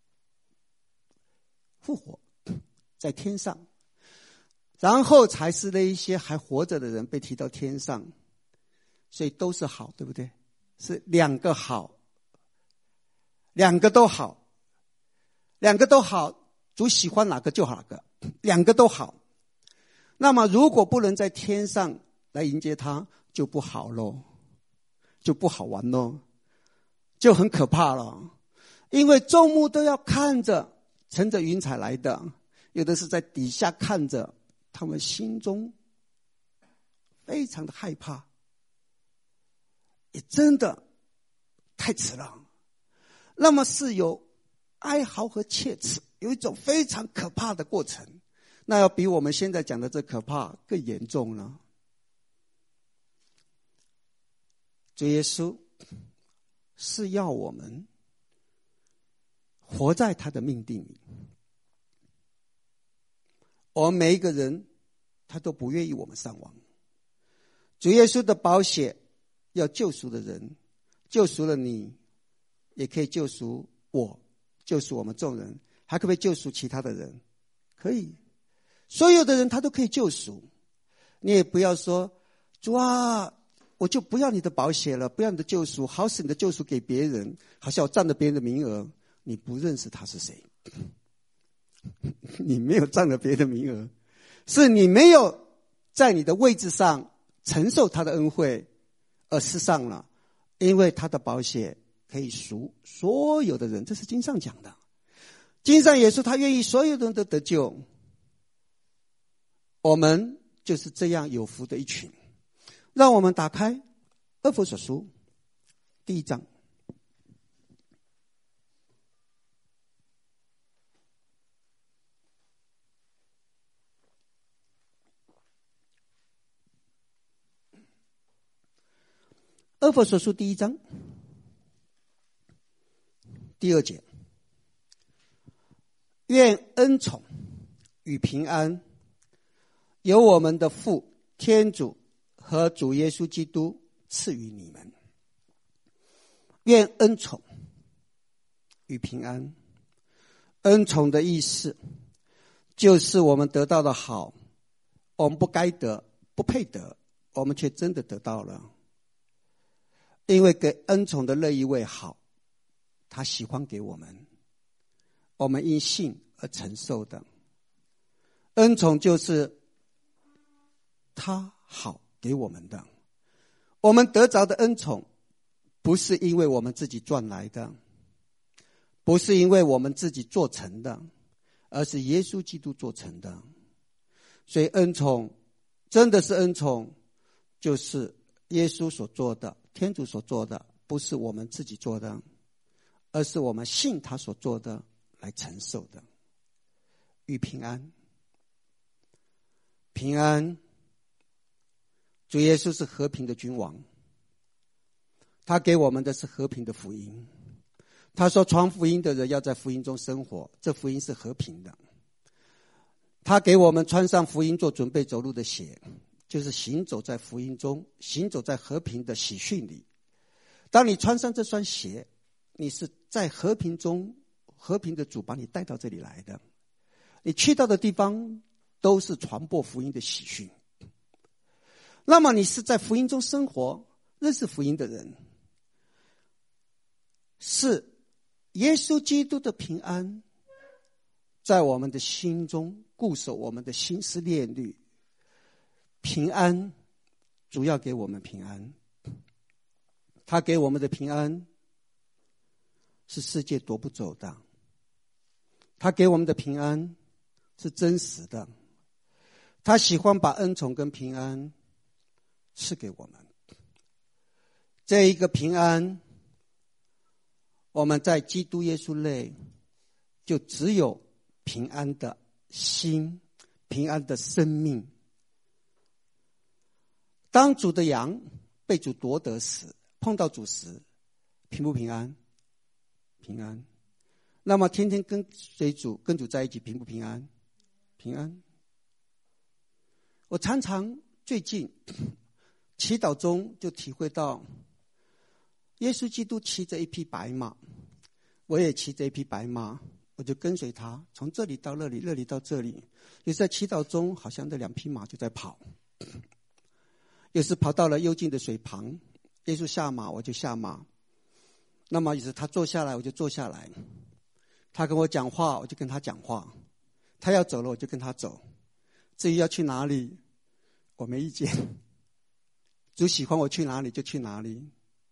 E: 复活在天上，然后才是那一些还活着的人被提到天上。所以都是好，对不对？是两个好，两个都好，两个都好，主喜欢哪个就哪个，两个都好。那么如果不能在天上来迎接他，就不好咯，就不好玩咯，就很可怕了。因为众目都要看着乘着云彩来的，有的是在底下看着，他们心中非常的害怕，也真的太迟了。那么是有哀嚎和切齿，有一种非常可怕的过程，那要比我们现在讲的这可怕更严重了。主耶稣是要我们活在他的命定里，我们每一个人他都不愿意我们丧亡。主耶稣的宝血要救赎的人，救赎了你，也可以救赎我，救赎我们众人，还可不可以救赎其他的人？可以，所有的人他都可以救赎。你也不要说，主啊，我就不要你的宝血了，不要你的救赎，好使你的救赎给别人，好像我占了别人的名额。你不认识他是谁，你没有占了别人的名额，是你没有在你的位置上承受他的恩惠而失丧了。因为他的宝血可以赎所有的人，这是经上讲的。经上也说他愿意所有人都得救，我们就是这样有福的一群。让我们打开以弗所书第一章。以弗所书第一章第二节，愿恩宠与平安由我们的父天主和主耶稣基督赐予你们。愿恩宠与平安，恩宠的意思就是我们得到的好，我们不该得，不配得，我们却真的得到了。因为给恩宠的那一位好，他喜欢给我们，我们因信而承受的。恩宠就是他好给我们的，我们得着的恩宠不是因为我们自己赚来的，不是因为我们自己做成的，而是耶稣基督做成的。所以恩宠真的是恩宠，就是耶稣所做的，天主所做的，不是我们自己做的。 而是我们信他所做的来承受的。与平安，平安，主耶稣是和平的君王，他给我们的是和平的福音。他说传福音的人要在福音中生活，这福音是和平的。他给我们穿上福音做准备走路的鞋，就是行走在福音中，行走在和平的喜讯里。当你穿上这双鞋，你是在和平中，和平的主把你带到这里来的。你去到的地方都是传播福音的喜讯。那么你是在福音中生活，认识福音的人，是耶稣基督的平安在我们的心中固守我们的心思念虑。平安，主要给我们平安，他给我们的平安是世界夺不走的，他给我们的平安是真实的，他喜欢把恩宠跟平安赐给我们。这一个平安，我们在基督耶稣内就只有平安的心，平安的生命。当主的羊被主夺得时，碰到主时，平不平安？平安。那么天天跟随主，跟主在一起，平不平安？平安。我常常最近祈祷中就体会到，耶稣基督骑着一匹白马，我也骑着一匹白马，我就跟随他，从这里到那里，那里到这里。有时在祈祷中，好像这两匹马就在跑。有时跑到了幽静的水旁，耶稣下马，我就下马。那么有时他坐下来，我就坐下来。他跟我讲话，我就跟他讲话。他要走了，我就跟他走。至于要去哪里，我没意见。主喜欢我去哪里就去哪里，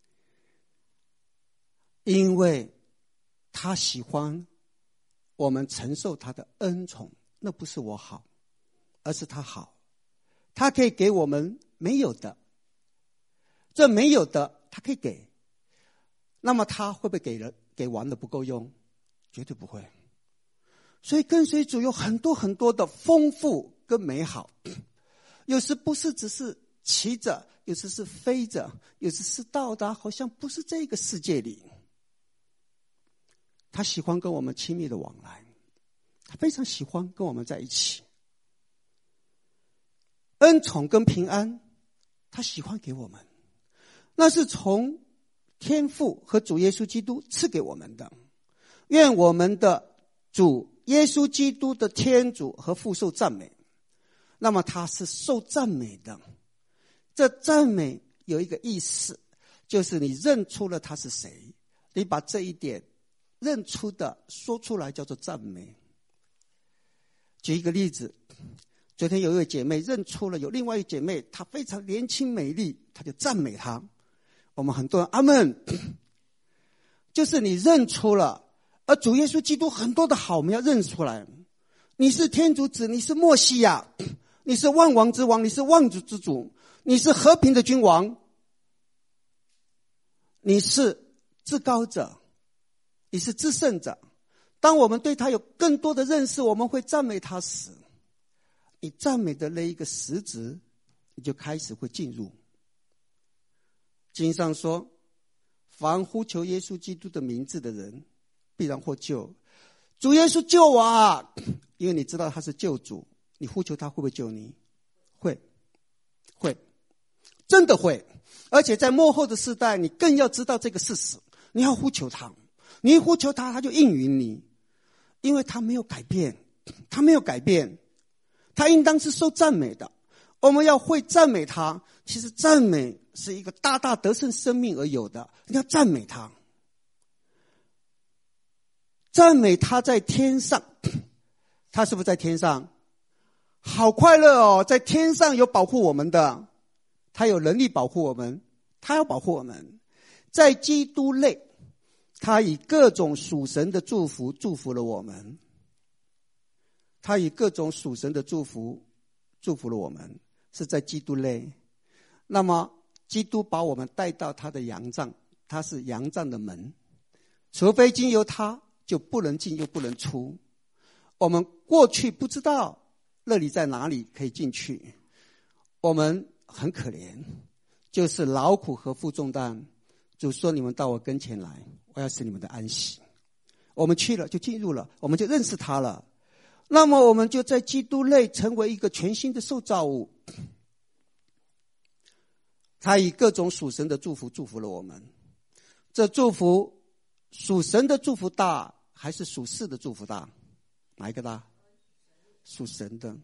E: 因为他喜欢我们承受他的恩宠。那不是我好，而是他好。他可以给我们没有的，这没有的他可以给。那么他会不会给人给完了不够用？绝对不会。所以跟随主有很多很多的丰富跟美好，有时不是只是骑着，有时是飞着，有时是到达，好像不是这个世界里。他喜欢跟我们亲密的往来，他非常喜欢跟我们在一起。恩宠跟平安，他喜欢给我们，那是从天父和主耶稣基督赐给我们的。愿我们的主耶稣基督的天主和父受赞美。那么他是受赞美的，这赞美有一个意思，就是你认出了他是谁，你把这一点认出的说出来，叫做赞美。举一个例子，昨天有一位姐妹认出了有另外一位姐妹，她非常年轻美丽，她就赞美她。我们很多人阿们，就是你认出了，而主耶稣基督很多的好，我们要认出来。你是天主子，你是默西亚，你是万王之王，你是万主之主，你是和平的君王，你是至高者，你是至圣者。当我们对他有更多的认识，我们会赞美他时，你赞美的那一个实质，你就开始会进入。经上说，凡呼求耶稣基督的名字的人，必然获救。主耶稣救我啊！因为你知道他是救主，你呼求他会不会救你？会，会，真的会。而且在末后的世代，你更要知道这个事实，你要呼求他，你一呼求他，他就应允你，因为他没有改变，他没有改变，他应当是受赞美的。我们要会赞美他，其实赞美是一个大大得胜生命而有的，你要赞美他，赞美他在天上。他是不是在天上？好快乐哦，在天上有保护我们的，他有能力保护我们，他要保护我们。在基督内，他以各种属神的祝福祝福了我们，他以各种属神的祝福祝福了我们，是在基督内。那么基督把我们带到他的羊帐，他是羊帐的门， 除非经由他，就不能进又不能出。我们过去不知道那里在哪里可以进去，我们很可怜，就是劳苦和负重担。主说：你们到我跟前来，我要使你们的安息。我们去了，就进入了，我们就认识他了。那么我们就在基督内成为一个全新的受造物。他以各种属神的祝福祝福了我们。这祝福，属神的祝福大还是属世的祝福大？哪一个大？属神的。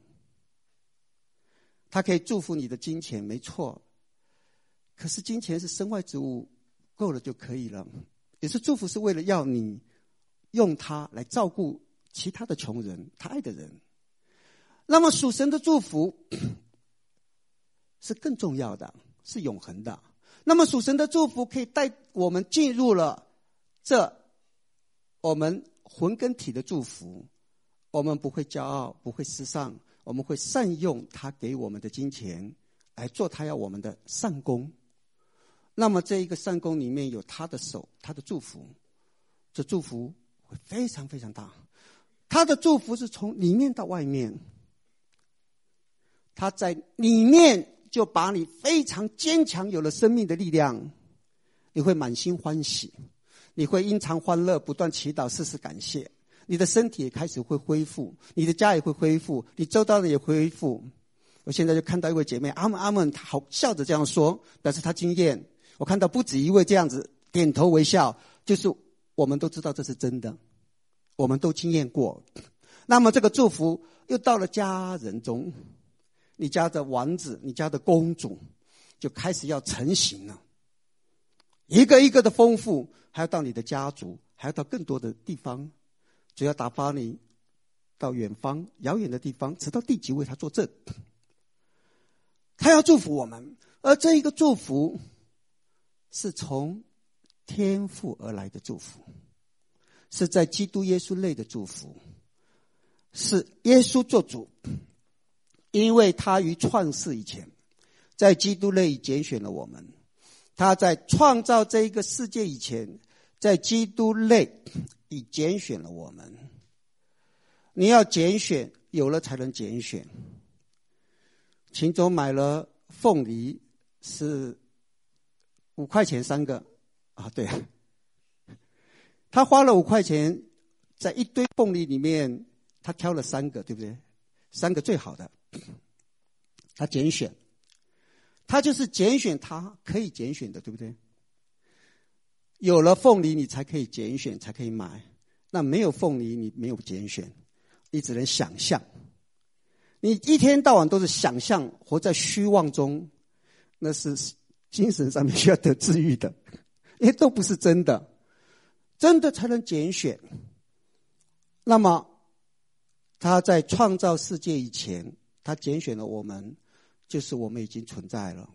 E: 他可以祝福你的金钱，没错。可是金钱是身外之物，够了就可以了。也是祝福是为了要你用它来照顾其他的穷人，他爱的人。那么属神的祝福是更重要的，是永恒的。那么属神的祝福可以带我们进入了这我们魂跟体的祝福。我们不会骄傲，不会失丧，我们会善用他给我们的金钱来做他要我们的善功。那么这一个善功里面有他的手，他的祝福，这祝福会非常非常大。他的祝福是从里面到外面，他在里面就把你非常坚强，有了生命的力量，你会满心欢喜，你会因常欢乐，不断祈祷，事事感谢。你的身体也开始会恢复，你的家也会恢复，你周遭的也恢复。我现在就看到一位姐妹，阿们阿们，她好笑着这样说，表示她经验。我看到不止一位这样子点头微笑，就是我们都知道这是真的，我们都经验过。那么这个祝福又到了家人中，你家的王子，你家的公主就开始要成型了，一个一个的丰富，还要到你的家族，还要到更多的地方。主要打发你到远方遥远的地方，直到地极为他作证。他要祝福我们，而这一个祝福是从天父而来的祝福，是在基督耶稣内的祝福，是耶稣做主，因为他于创世以前在基督内拣选了我们。他在创造这一个世界以前，在基督内已拣选了我们。你要拣选，有了才能拣选。秦总买了凤梨是五块钱三个啊，对，他花了五块钱在一堆凤梨里面，他挑了三个，对不对？三个最好的，他拣选，他就是拣选他可以拣选的，对不对？有了凤梨，你才可以拣选，才可以买。那没有凤梨，你没有拣选，你只能想象。你一天到晚都是想象，活在虚妄中，那是精神上面需要得治愈的，因为都不是真的，真的才能拣选。那么，他在创造世界以前，他拣选了我们，就是我们已经存在了。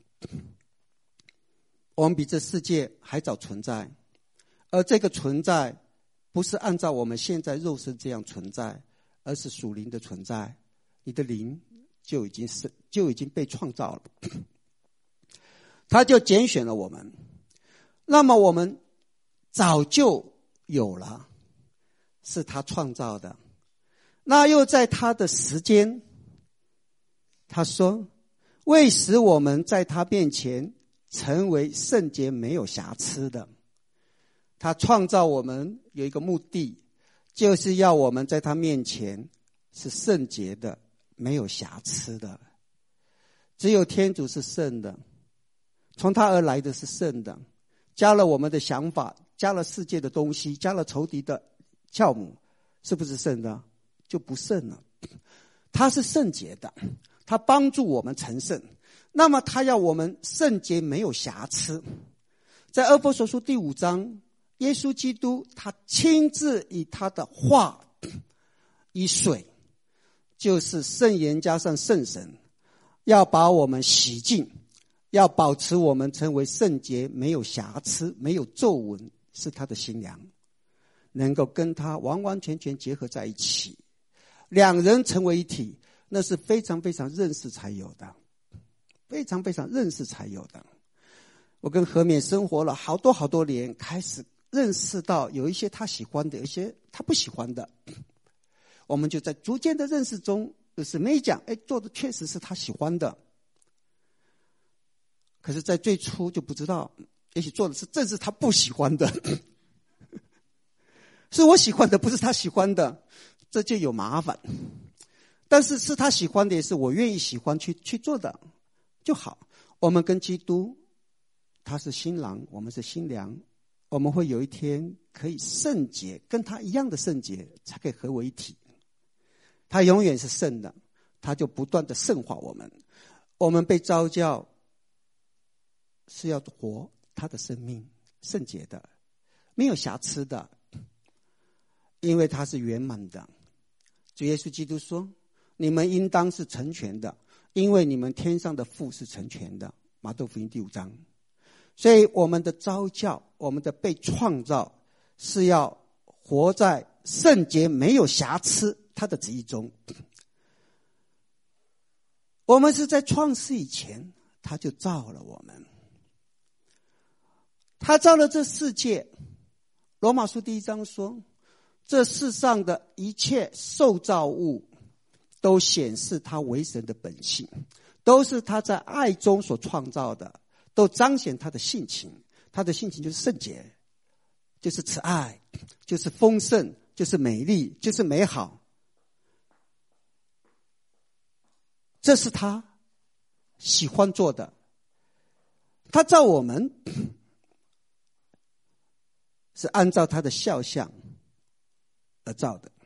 E: 我们比这世界还早存在，而这个存在不是按照我们现在肉身这样存在，而是属灵的存在。你的灵就已经是就已经被创造了，他就拣选了我们。那么我们早就有了，是他创造的。那又在他的时间，他说为使我们在他面前成为圣洁没有瑕疵的。他创造我们有一个目的，就是要我们在他面前是圣洁的，没有瑕疵的。只有天主是圣的，从他而来的是圣的，加了我们的想法，加了世界的东西，加了仇敌的酵母，是不是圣的？就不圣了。他是圣洁的，他帮助我们成圣，那么他要我们圣洁没有瑕疵。在以弗所书第五章，耶稣基督他亲自以他的话，以水，就是圣言加上圣神，要把我们洗净，要保持我们成为圣洁没有瑕疵，没有皱纹，是他的新娘，能够跟他完完全全结合在一起，两人成为一体，那是非常非常认识才有的，非常非常认识才有的。我跟何冕生活了好多好多年，开始认识到有一些他喜欢的，有一些他不喜欢的，我们就在逐渐的认识中，有时没讲，哎，做的确实是他喜欢的，可是在最初就不知道，也许做的是正是他不喜欢的，是我喜欢的，不是他喜欢的，这就有麻烦。但是是他喜欢的，也是我愿意喜欢去去做的就好。我们跟基督，他是新郎，我们是新娘，我们会有一天可以圣洁，跟他一样的圣洁，才可以合为一体。他永远是圣的，他就不断的圣化我们。我们被召叫是要活他的生命，圣洁的，没有瑕疵的，因为他是圆满的。主耶稣基督说，你们应当是成全的，因为你们天上的父是成全的。马太福音第五章。所以我们的召叫，我们的被创造，是要活在圣洁没有瑕疵他的旨意中。我们是在创世以前他就造了我们，他造了这世界。罗马书第一章说，这世上的一切受造物都显示他为神的本性，都是他在爱中所创造的，都彰显他的性情。他的性情就是圣洁，就是慈爱，就是丰盛，就是美丽，就是美好。这是他喜欢做的。他造我们是按照他的肖像而造的，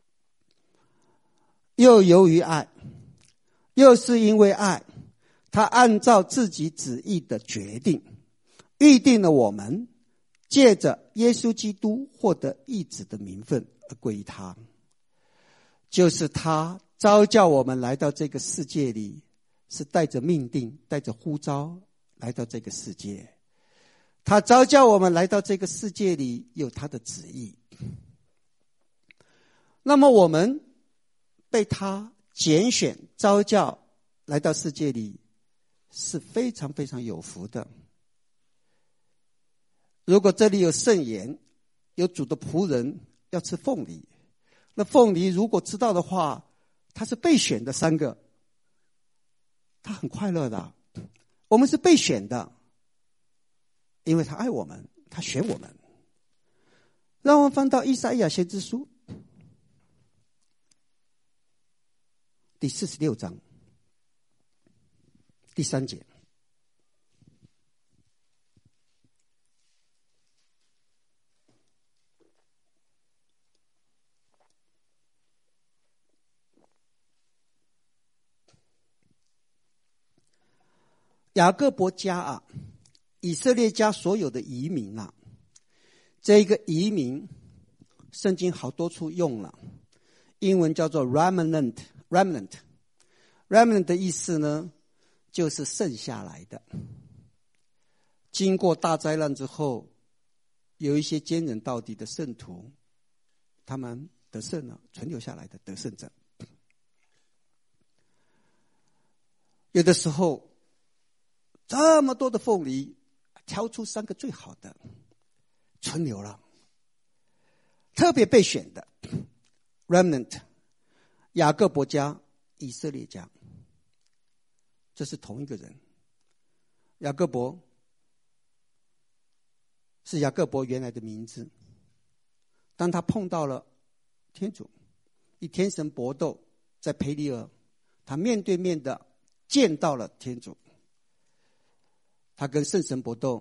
E: 又由于爱，又是因为爱，他按照自己旨意的决定，预定了我们借着耶稣基督获得义子的名分而归于他。就是他召叫我们来到这个世界里，是带着命定，带着呼召来到这个世界。他召叫我们来到这个世界里，有他的旨意。那么我们被他拣选召叫来到世界里，是非常非常有福的。如果这里有圣言，有主的仆人要吃凤梨，那凤梨如果知道的话，他是被选的三个，他很快乐的。我们是被选的，因为他爱我们，他选我们。让我们翻到以赛亚先知书第四十六章第三节。雅各伯家啊，以色列家所有的移民啊，这一个移民圣经好多处用了，英文叫做 remnant remnant remnant 的意思呢，就是剩下来的。经过大灾难之后，有一些坚忍到底的圣徒，他们得胜了，存留下来的得胜者。有的时候这么多的凤梨，挑出三个最好的存留了，特别被选的 remnant， 雅各伯家、以色列家，这是同一个人。雅各伯是雅各伯原来的名字，当他碰到了天主，与天神搏斗，在培利尔，他面对面的见到了天主，他跟圣神搏斗，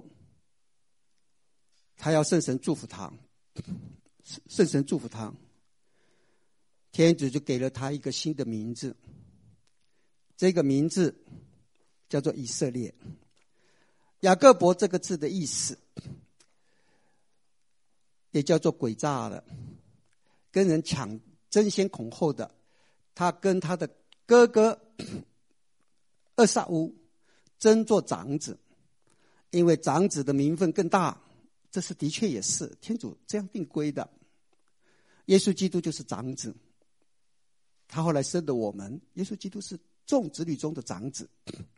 E: 他要圣神祝福他，圣神祝福他，天主就给了他一个新的名字，这个名字叫做以色列。雅各伯这个字的意思也叫做诡诈的，跟人抢争先恐后的。他跟他的哥哥厄撒乌争做长子，因为长子的名分更大，这是的确也是天主这样定规的。耶稣基督就是长子，他后来生的我们，耶稣基督是众子女中的长子。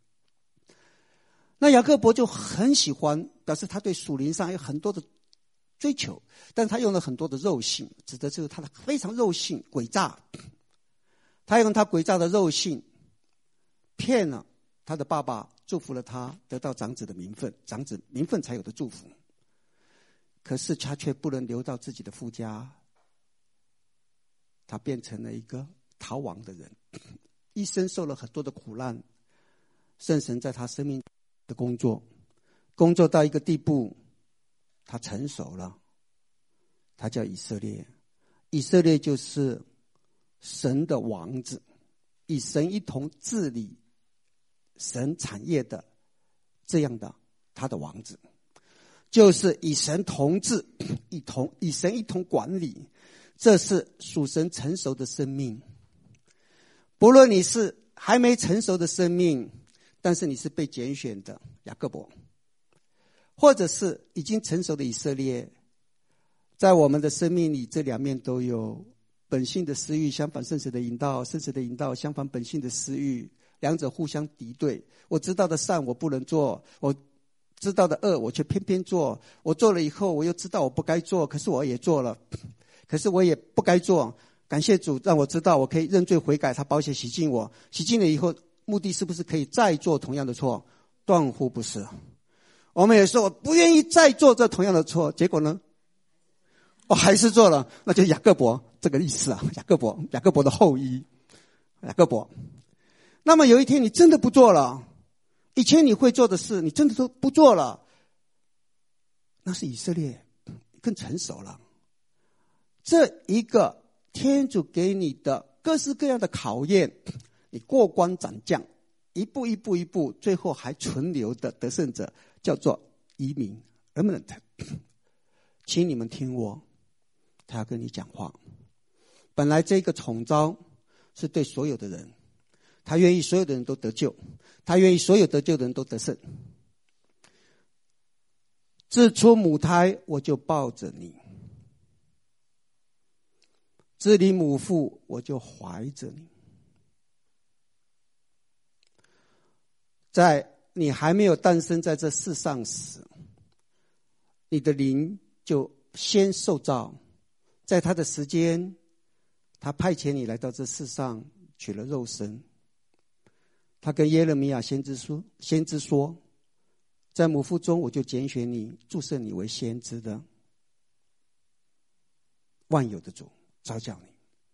E: 那雅各伯就很喜欢，表示他对属灵上有很多的追求，但是他用了很多的肉性，指的就是他的非常肉性诡诈。他用他诡诈的肉性骗了他的爸爸，祝福了他得到长子的名分，长子名分才有的祝福。可是他却不能留到自己的父家，他变成了一个逃亡的人，一生受了很多的苦难。圣神在他生命的工作，工作到一个地步，他成熟了，他叫以色列。以色列就是神的王子，与神一同治理神产业的这样的他的王子，就是与神同治，一同与神一同管理。这是属神成熟的生命。不论你是还没成熟的生命，但是你是被拣选的雅各伯，或者是已经成熟的以色列，在我们的生命里，这两面都有。本性的私欲相反圣神的引导，圣神的引导相反本性的私欲，两者互相敌对。我知道的善我不能做，我知道的恶我却偏偏做。我做了以后，我又知道我不该做，可是我也做了，可是我也不该做。感谢主让我知道我可以认罪悔改，他宝血洗净我，洗净了以后，目的是不是可以再做同样的错？断乎不是。我们也说我不愿意再做这同样的错，结果呢我还是做了，那就是雅各伯这个意思啊，雅各伯，雅各伯的后裔，雅各伯。那么有一天你真的不做了，以前你会做的事，你真的都不做了，那是以色列更成熟了。这一个天主给你的各式各样的考验，你过关斩将，一步一步一步，最后还存留的得胜者，叫做移民 remnant。 请你们听我，他要跟你讲话。本来这个宠召是对所有的人，他愿意所有的人都得救，他愿意所有得救的人都得胜。自出母胎我就抱着你，自离母腹我就怀着你。在你还没有诞生在这世上时，你的灵就先受造，在他的时间，他派遣你来到这世上，取了肉身。他跟耶勒米亚先知说，先知说，在母腹中我就拣选你，注设你为先知的，万有的主召叫你。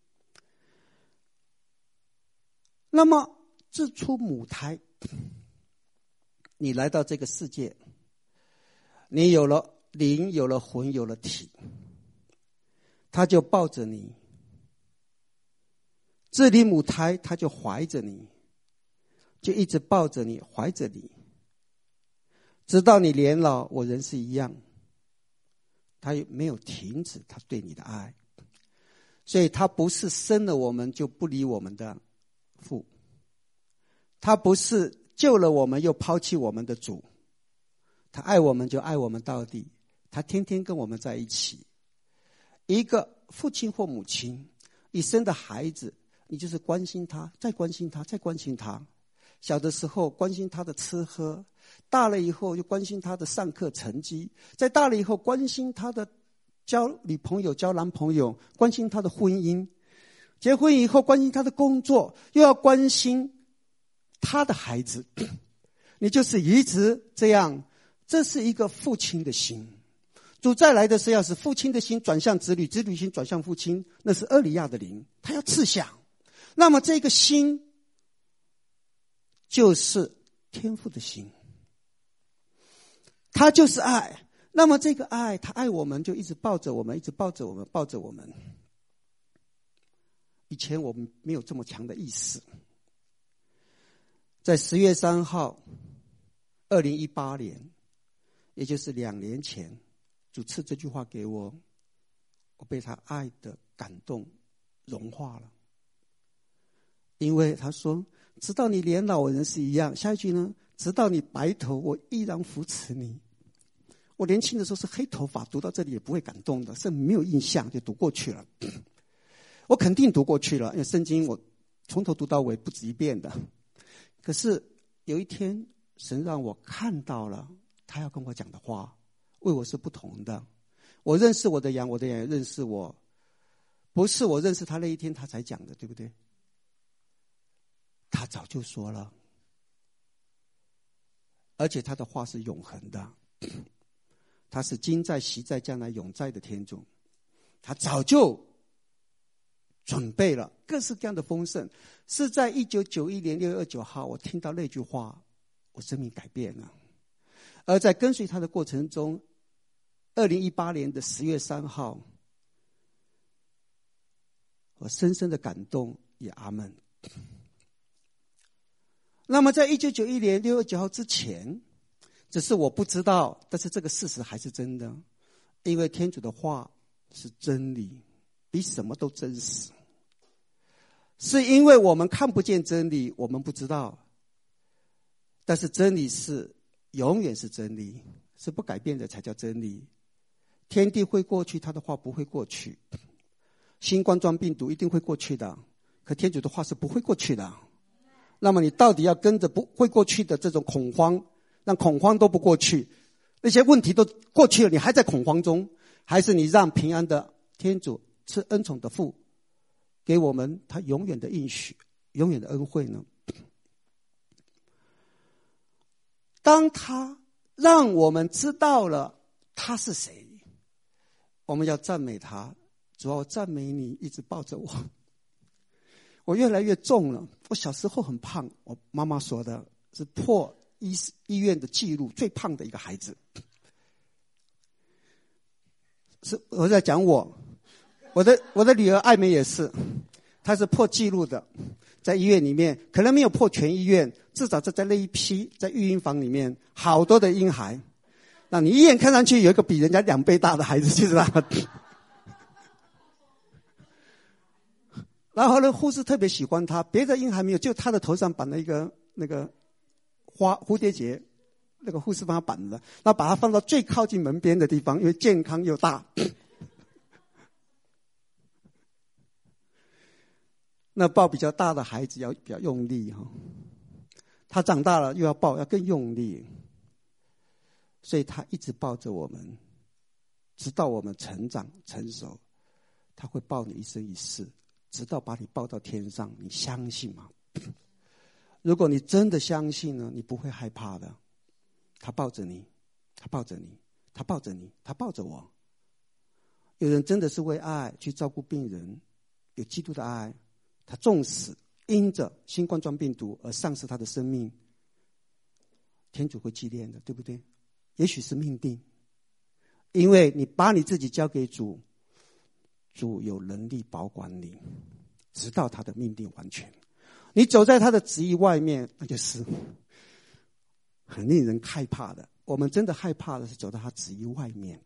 E: 那么自出母胎，你来到这个世界，你有了灵，有了魂，有了体，他就抱着你，自离母胎他就怀着你，就一直抱着你，怀着你，直到你年老，我仍是一样。他没有停止他对你的爱，所以他不是生了我们就不理我们的父，他不是救了我们又抛弃我们的主，他爱我们就爱我们到底，他天天跟我们在一起。一个父亲或母亲，你生的孩子，你就是关心他，再关心他，再关心他。小的时候关心他的吃喝，大了以后又关心他的上课成绩，再大了以后关心他的交女朋友交男朋友，关心他的婚姻，结婚以后关心他的工作，又要关心他的孩子。你就是一直这样，这是一个父亲的心。主再来的是要使父亲的心转向子女，子女心转向父亲，那是厄里亚的灵，他要赐下。那么这个心就是天父的心，他就是爱。那么这个爱，他爱我们就一直抱着我们，一直抱着我们，抱着我们。以前我们没有这么强的意识。在十月三号二零一八年，也就是两年前，主赐这句话给我，我被他爱的感动融化了。因为他说，直到你年老我仍是一样。下一句呢，直到你白头我依然扶持你。我年轻的时候是黑头发，读到这里也不会感动的，甚至没有印象就读过去了。我肯定读过去了，因为圣经我从头读到尾不止一遍的。可是有一天神让我看到了他要跟我讲的话，为我是不同的。 我认识我的羊，我的羊也认识我，不是我认识他那一天他才讲的，对不对？他早就说了，而且他的话是永恒的，他是今在昔在将来永在的天主，他早就准备了各式各样的丰盛。是在一九九一年六月二十九号，我听到那句话，我生命改变了。而在跟随他的过程中，二零一八年的十月三号，我深深的感动，也阿们。那么在一九九一年六月二十九号之前，只是我不知道，但是这个事实还是真的，因为天主的话是真理，比什么都真实。是因为我们看不见真理，我们不知道，但是真理是永远是真理，是不改变的才叫真理。天地会过去，他的话不会过去。新冠状病毒一定会过去的，可天主的话是不会过去的。那么你到底要跟着不会过去的这种恐慌，让恐慌都不过去，那些问题都过去了，你还在恐慌中，还是你让平安的天主赐恩宠的父给我们他永远的应许，永远的恩惠呢？当他让我们知道了他是谁，我们要赞美他。主要我赞美你一直抱着我，我越来越重了。我小时候很胖，我妈妈说的是破医医院的记录最胖的一个孩子。是我在讲我，我的我的女儿艾美也是，她是破纪录的，在医院里面可能没有破全医院，至少在在那一批在育婴房里面好多的婴孩，那你一眼看上去有一个比人家两倍大的孩子，就知道。然后呢，护士特别喜欢他，别的婴孩没有，就他的头上绑了一个那个花蝴蝶结，那个护士帮他绑的，然后把他放到最靠近门边的地方，因为健康又大。那抱比较大的孩子要比较用力哈，他长大了又要抱，要更用力，所以他一直抱着我们，直到我们成长成熟，他会抱你一生一世。直到把你抱到天上，你相信吗？如果你真的相信呢，你不会害怕的。他抱着你，他抱着你，他抱着你，他抱着我。有人真的是为爱去照顾病人，有基督的爱，他纵使因着新冠状病毒而丧失他的生命，天主会纪念的，对不对？也许是命定，因为你把你自己交给主，主有能力保管你，直到他的命定完全。你走在他的旨意外面，那就是很令人害怕的。我们真的害怕的是走到他旨意外面。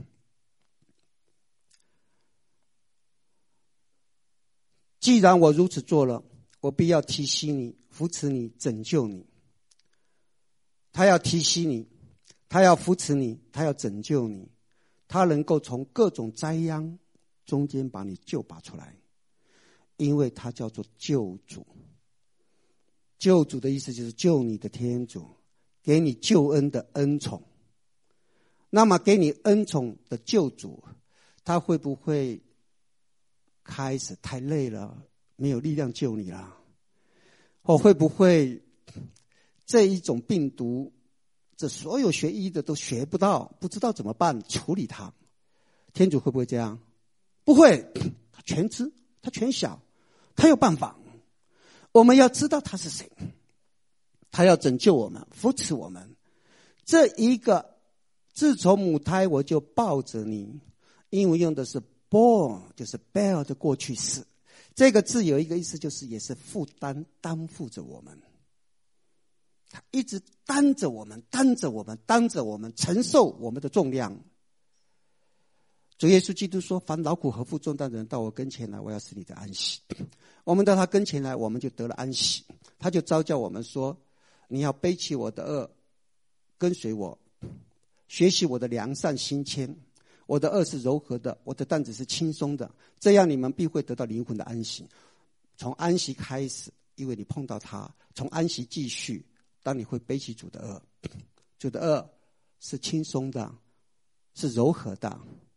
E: 既然我如此做了，我必要提醒你，扶持你，拯救你。他要提醒你，他要扶持你，他要拯救你，他能够从各种灾殃中间把你救拔出来，因为他叫做救主。救主的意思就是救你的天主，给你救恩的恩宠。那么给你恩宠的救主，他会不会开始太累了，没有力量救你了？或会不会这一种病毒，这所有学医的都学不到，不知道怎么办处理它？天主会不会这样？不会，他全知，他全晓，他有办法。我们要知道他是谁，他要拯救我们，扶持我们。这一个自从母胎我就抱着你，英文用的是 born， 就是 bear 的过去式。这个字有一个意思，就是也是负担，担负着我们。他一直担着我们，担着我们，担着我们，承受我们的重量。主耶稣基督说，凡劳苦和负重担的人到我跟前来，我要使你得安息。我们到他跟前来，我们就得了安息。他就召叫我们说，你要背起我的恶，跟随我，学习我的良善心谦。我的恶是柔和的，我的担子是轻松的，这样你们必会得到灵魂的安息。从安息开始，因为你碰到他，从安息继续，当你会背起主的恶，主的恶是轻松的，是柔和的，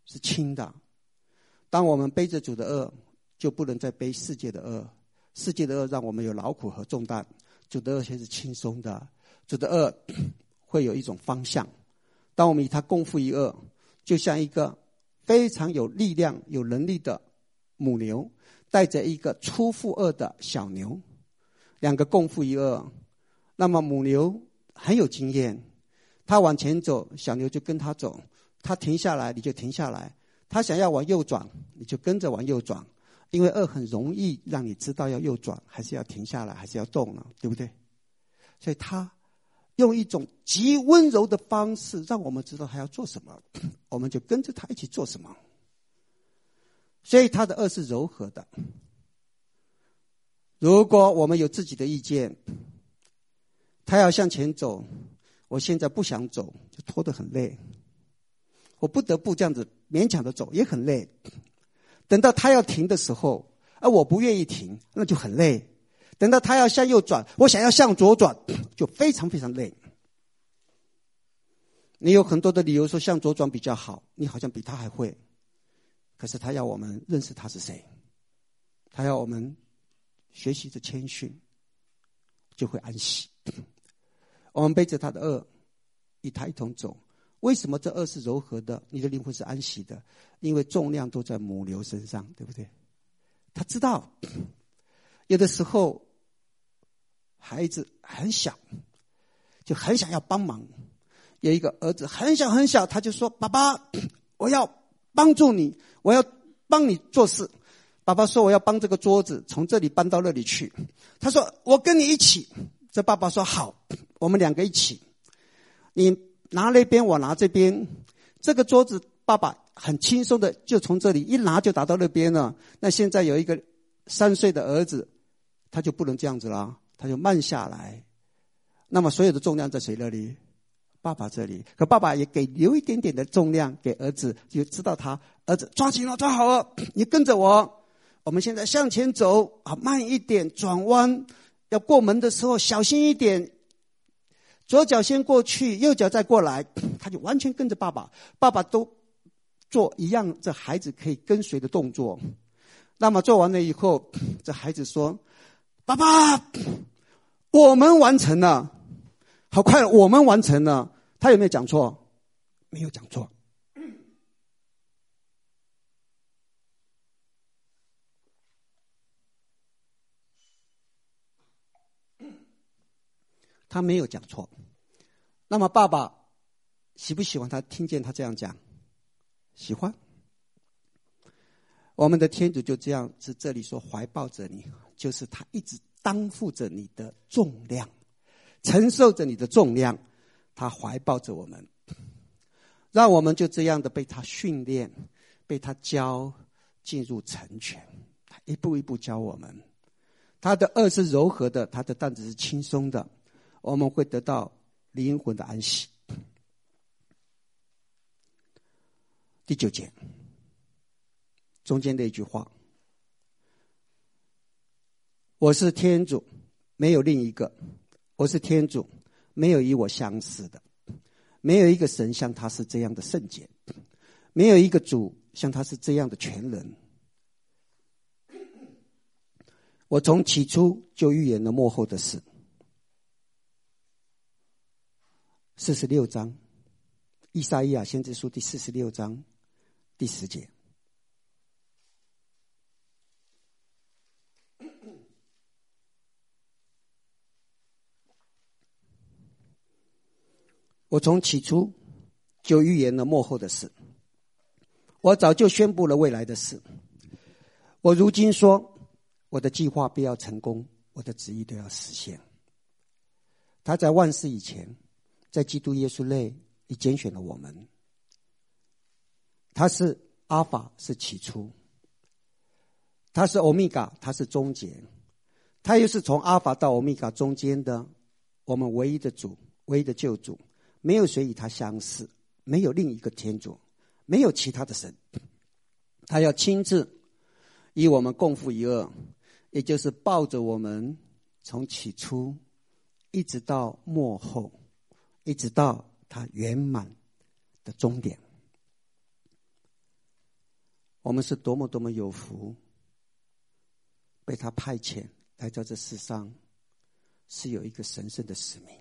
E: 是轻的。当我们背着主的恶，就不能再背世界的恶。世界的恶让我们有劳苦和重担，主的恶却是轻松的。主的恶会有一种方向。当我们以它共负一恶，就像一个非常有力量、有能力的母牛，带着一个初负恶的小牛，两个共负一恶。那么母牛很有经验，它往前走，小牛就跟它走；它停下来，你就停下来；它想要往右转，你就跟着往右转。因为恶很容易让你知道要右转，还是要停下来，还是要动了，对不对？所以他用一种极温柔的方式让我们知道他要做什么，我们就跟着他一起做什么。所以他的恶是柔和的。如果我们有自己的意见，他要向前走，我现在不想走，就拖得很累，我不得不这样子勉强的走，也很累。等到他要停的时候，而我不愿意停，那就很累。等到他要向右转，我想要向左转，就非常非常累。你有很多的理由说向左转比较好，你好像比他还会。可是他要我们认识他是谁，他要我们学习着谦逊，就会安息。我们背着他的恶，与他一同走。为什么这恶是柔和的，你的灵魂是安息的？因为重量都在母牛身上，对不对？他知道有的时候孩子很小，就很想要帮忙。有一个儿子很小很小，他就说：爸爸，我要帮助你，我要帮你做事。爸爸说：我要帮这个桌子从这里搬到那里去。他说：我跟你一起。这爸爸说：好，我们两个一起。你拿那边，我拿这边。这个桌子爸爸很轻松的就从这里一拿就打到那边了。那现在有一个三岁的儿子，他就不能这样子了，他就慢下来。那么所有的重量在谁那里？爸爸这里。可爸爸也给留一点点的重量给儿子，就知道他儿子抓紧了，抓好了，你跟着我。我们现在向前走啊，慢一点，转弯，要过门的时候小心一点。左脚先过去，右脚再过来，他就完全跟着爸爸。爸爸都做一样这孩子可以跟随的动作。那么做完了以后，这孩子说：爸爸，我们完成了，好快，我们完成了。他有没有讲错？没有讲错。他没有讲错。那么爸爸喜不喜欢他听见他这样讲？喜欢。我们的天主就这样是这里说怀抱着你，就是他一直担负着你的重量，承受着你的重量，他怀抱着我们，让我们就这样的被他训练，被他教进入成全。他一步一步教我们，他的恶是柔和的，他的担子是轻松的，我们会得到灵魂的安息。第九节中间的一句话：我是天主，没有另一个；我是天主，没有与我相似的；没有一个神像他是这样的圣洁；没有一个主像他是这样的全能。我从起初就预言了末后的事。四十六章，以赛亚先知书第四十六章第十节。我从起初就预言了末后的事，我早就宣布了未来的事。我如今说，我的计划必要成功，我的旨意都要实现。他在万事以前，在基督耶稣内已拣选了我们。他是阿法，是起初；他是欧米伽，他是终结；他又是从阿法到欧米伽中间的我们唯一的主，唯一的救主。没有谁与他相似，没有另一个天主，没有其他的神。他要亲自与我们共负一恶，也就是抱着我们从起初一直到末后，一直到他圆满的终点。 我们是多么多么有福，被他派遣来到这世上，是有一个神圣的使命。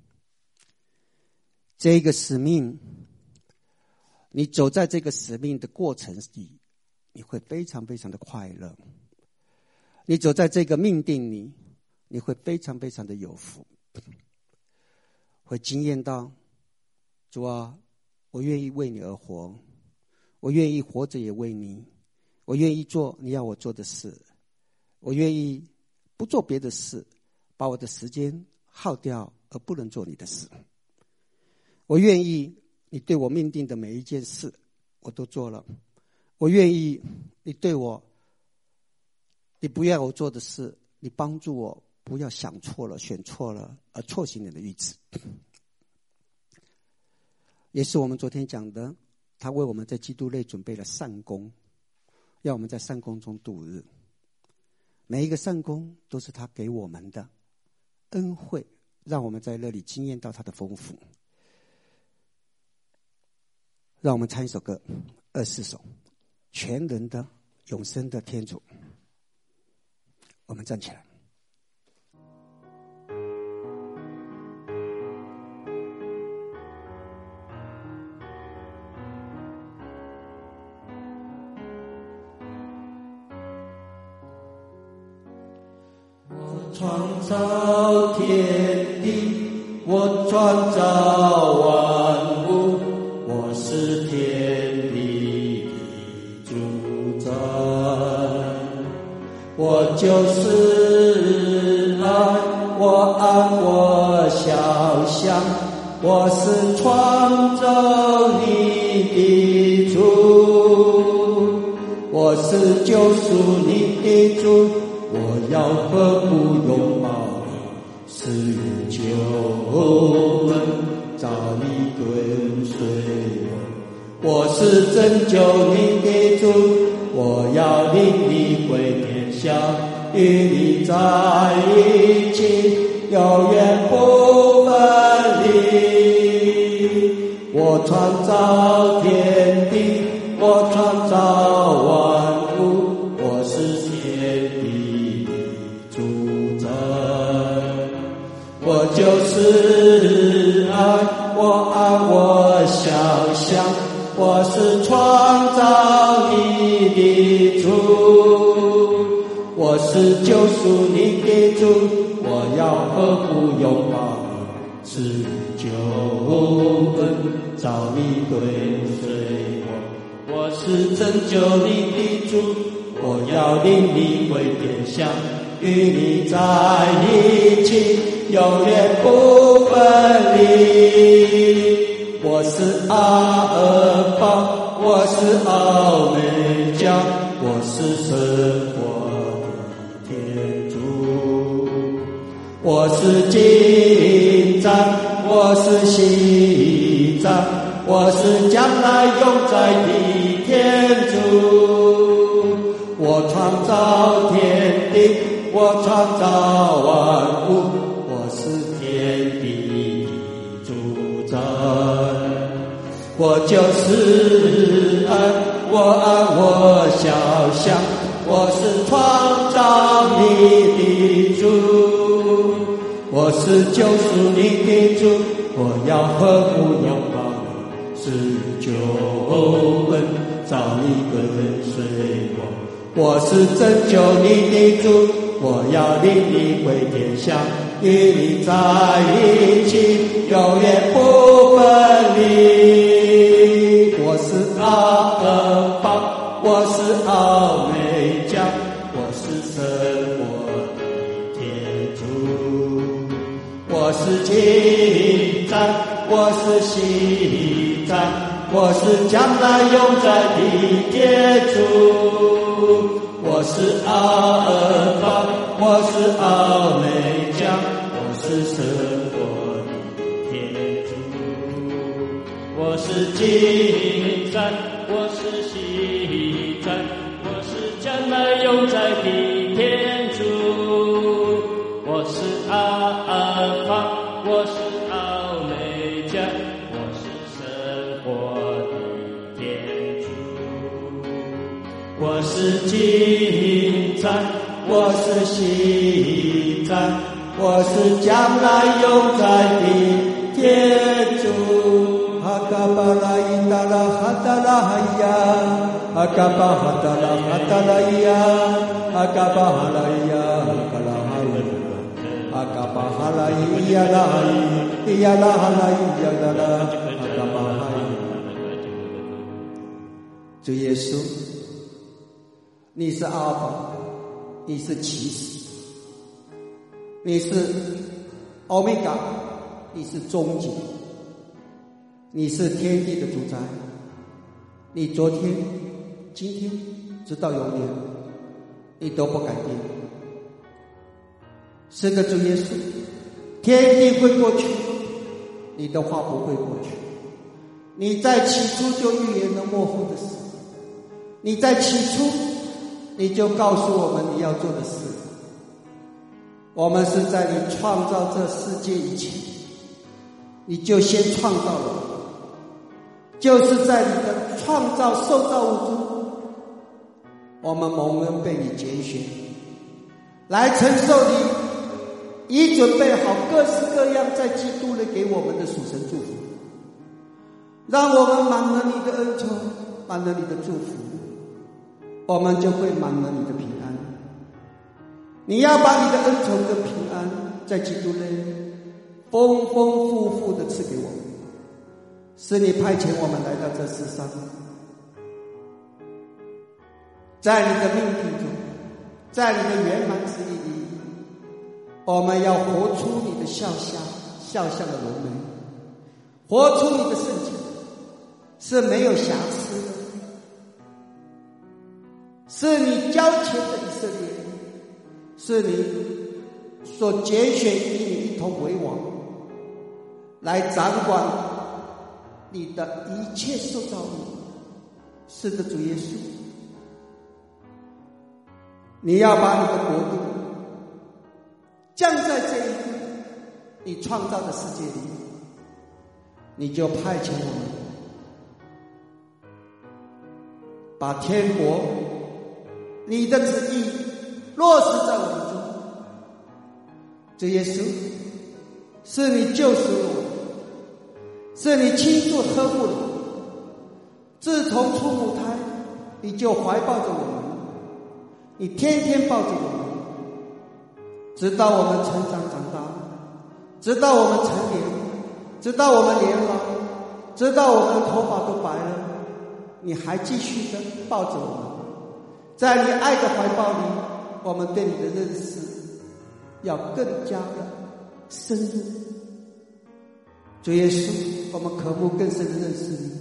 E: 这一个使命，你走在这个使命的过程里，你会非常非常的快乐。你走在这个命定里，你会非常非常的有福，会经验到，主啊，我愿意为你而活，我愿意活着也为你，我愿意做你要我做的事，我愿意不做别的事，把我的时间耗掉，而不能做你的事。我愿意你对我命定的每一件事我都做了，我愿意你对我你不要我做的事，你帮助我不要想错了选错了而错行你的意志。也是我们昨天讲的，他为我们在基督内准备了善功，要我们在善功中度日。每一个善功都是他给我们的恩惠，让我们在那里经验到他的丰富。让我们唱一首歌，二四首，全能的永生的天主。我们站起来。
C: 我创造天地，我创造万物，我是天地的主宰，我就是爱，我爱我肖像，我是创造你的主，我是救赎你的主，我要何不拥抱你，施予救恩，照你跟随我。我是拯救你的主，我要领你回天下，与你在一起，永远不分离。我创造天地，我创造万物，我是天地的主宰，我就是爱，我爱我肖像，我是创造你的主，我是救赎你的主，我要何不拥抱你，赐予救恩，照你跟随我。我是拯救你的主，我要领你回天下，与你在一起，永远不分离。我是阿尔法，我是奥美加，我是生活的天主，我是今在，我是昔在，我是将来永在的天主。我创造天地，我创造万物，我是天地的主宰，我就是爱，我爱我肖像，我是创造你的主，我是救赎你的主，我要何不拥抱你，施予救恩，照你跟随我。我是拯救你的主，我要领你回天下，与你在一起，永远不分离。我是阿尔法，我是奥美加，我是生活的天主，我是今在，我是昔在，我是将来永在的天主。我是阿尔法，我是奥美加，我是生活的天主，我是今在，我是昔在，我是将来永在的天主。我是阿尔法，我是奥美加，我是生活的天主。
E: 今在，我是现在，我是将来永在的天主。哈嘎巴拉伊达拉哈达拉哈呀，哈嘎巴哈达拉哈达拉呀，哈嘎巴哈拉呀，哈嘎拉哈呀，哈嘎巴哈拉伊呀拉伊呀拉哈拉伊呀拉拉，哈嘎巴哈呀。主耶稣，你是阿尔法，你是起始，你是欧米伽，你是终极，你是天地的主宰，你昨天、今天直到永远，你都不改变。是的，主耶稣，天地会过去，你的话不会过去。你在起初就预言了末后的事，你在起初你就告诉我们你要做的事。我们是在你创造这世界以前，你就先创造了我们，就是在你的创造受造物中，我们蒙恩被你拣选，来承受你已准备好各式各样在基督里给我们的属神祝福，让我们满了你的恩宠，满了你的祝福，我们就会满了你的平安。你要把你的恩宠跟平安在基督内丰丰富富的赐给我们，是你派遣我们来到这世上，在你的命定中，在你的圆满旨意里，我们要活出你的肖像，肖像的荣美，活出你的圣洁，是没有瑕疵的，是你交钱的以色列，是你所拣选与你一同为王，来掌管你的一切受造物。是的，主耶稣，你要把你的国度降在这一个你创造的世界里，你就派遣我们把天国你的旨意落实在我们中。主耶稣，是你救赎了我们，是你亲自呵护了我们，自从出母胎你就怀抱着我们，你天天抱着我们，直到我们成长长大，直到我们成年，直到我们年老，直到我们头发都白了，你还继续的抱着我们。在你爱的怀抱里，我们对你的认识要更加的深入。主耶稣，我们渴慕更深的认识你，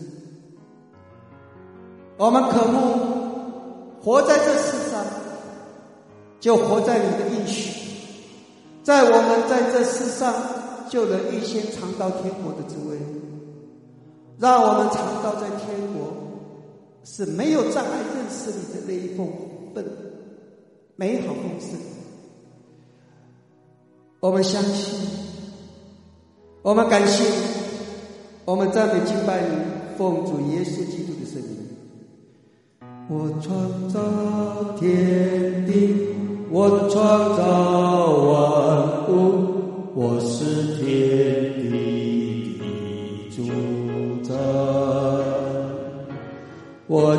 E: 我们渴慕活在这世上就活在你的应许，在我们在这世上就能预先尝到天国的滋味，让我们尝到在天国是没有障碍认识你的那一份份美好丰盛。我们相信，我们感谢你，我们赞美敬拜你，奉主耶稣基督的圣名。我创造天地，我创造万物，我是天地的主宰，我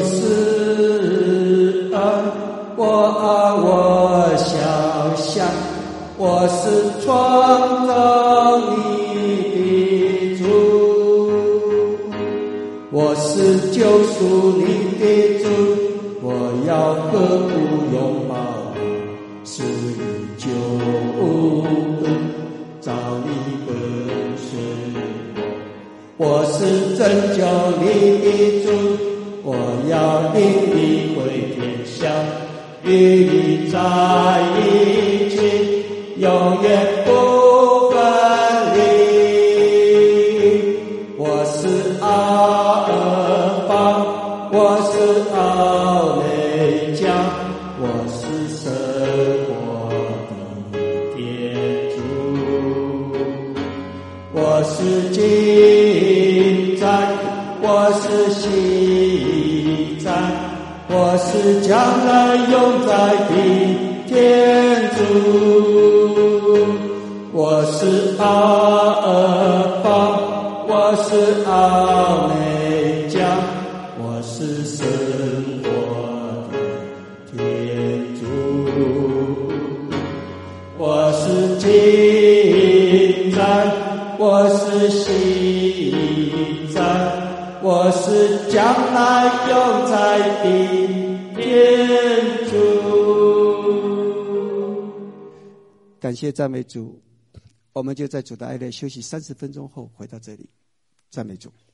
E: 就是爱，我爱我肖像，我是创造你的主，我是救赎你的主，我要呵护拥抱你，是你救恩，照你跟随我，我是拯救你的主，我要领你回天乡，与你在一起，永远不分离。我是阿尔法，我是奥美加，我是生活的天主，我是今在，我是昔在，我我是将来永在的天主，我是阿尔法，我是阿美加，我是生活的天主，我是今在，我是现在，我是将来永在的天主。感谢赞美主，我们就在主的爱里休息三十分钟后回到这里，赞美主。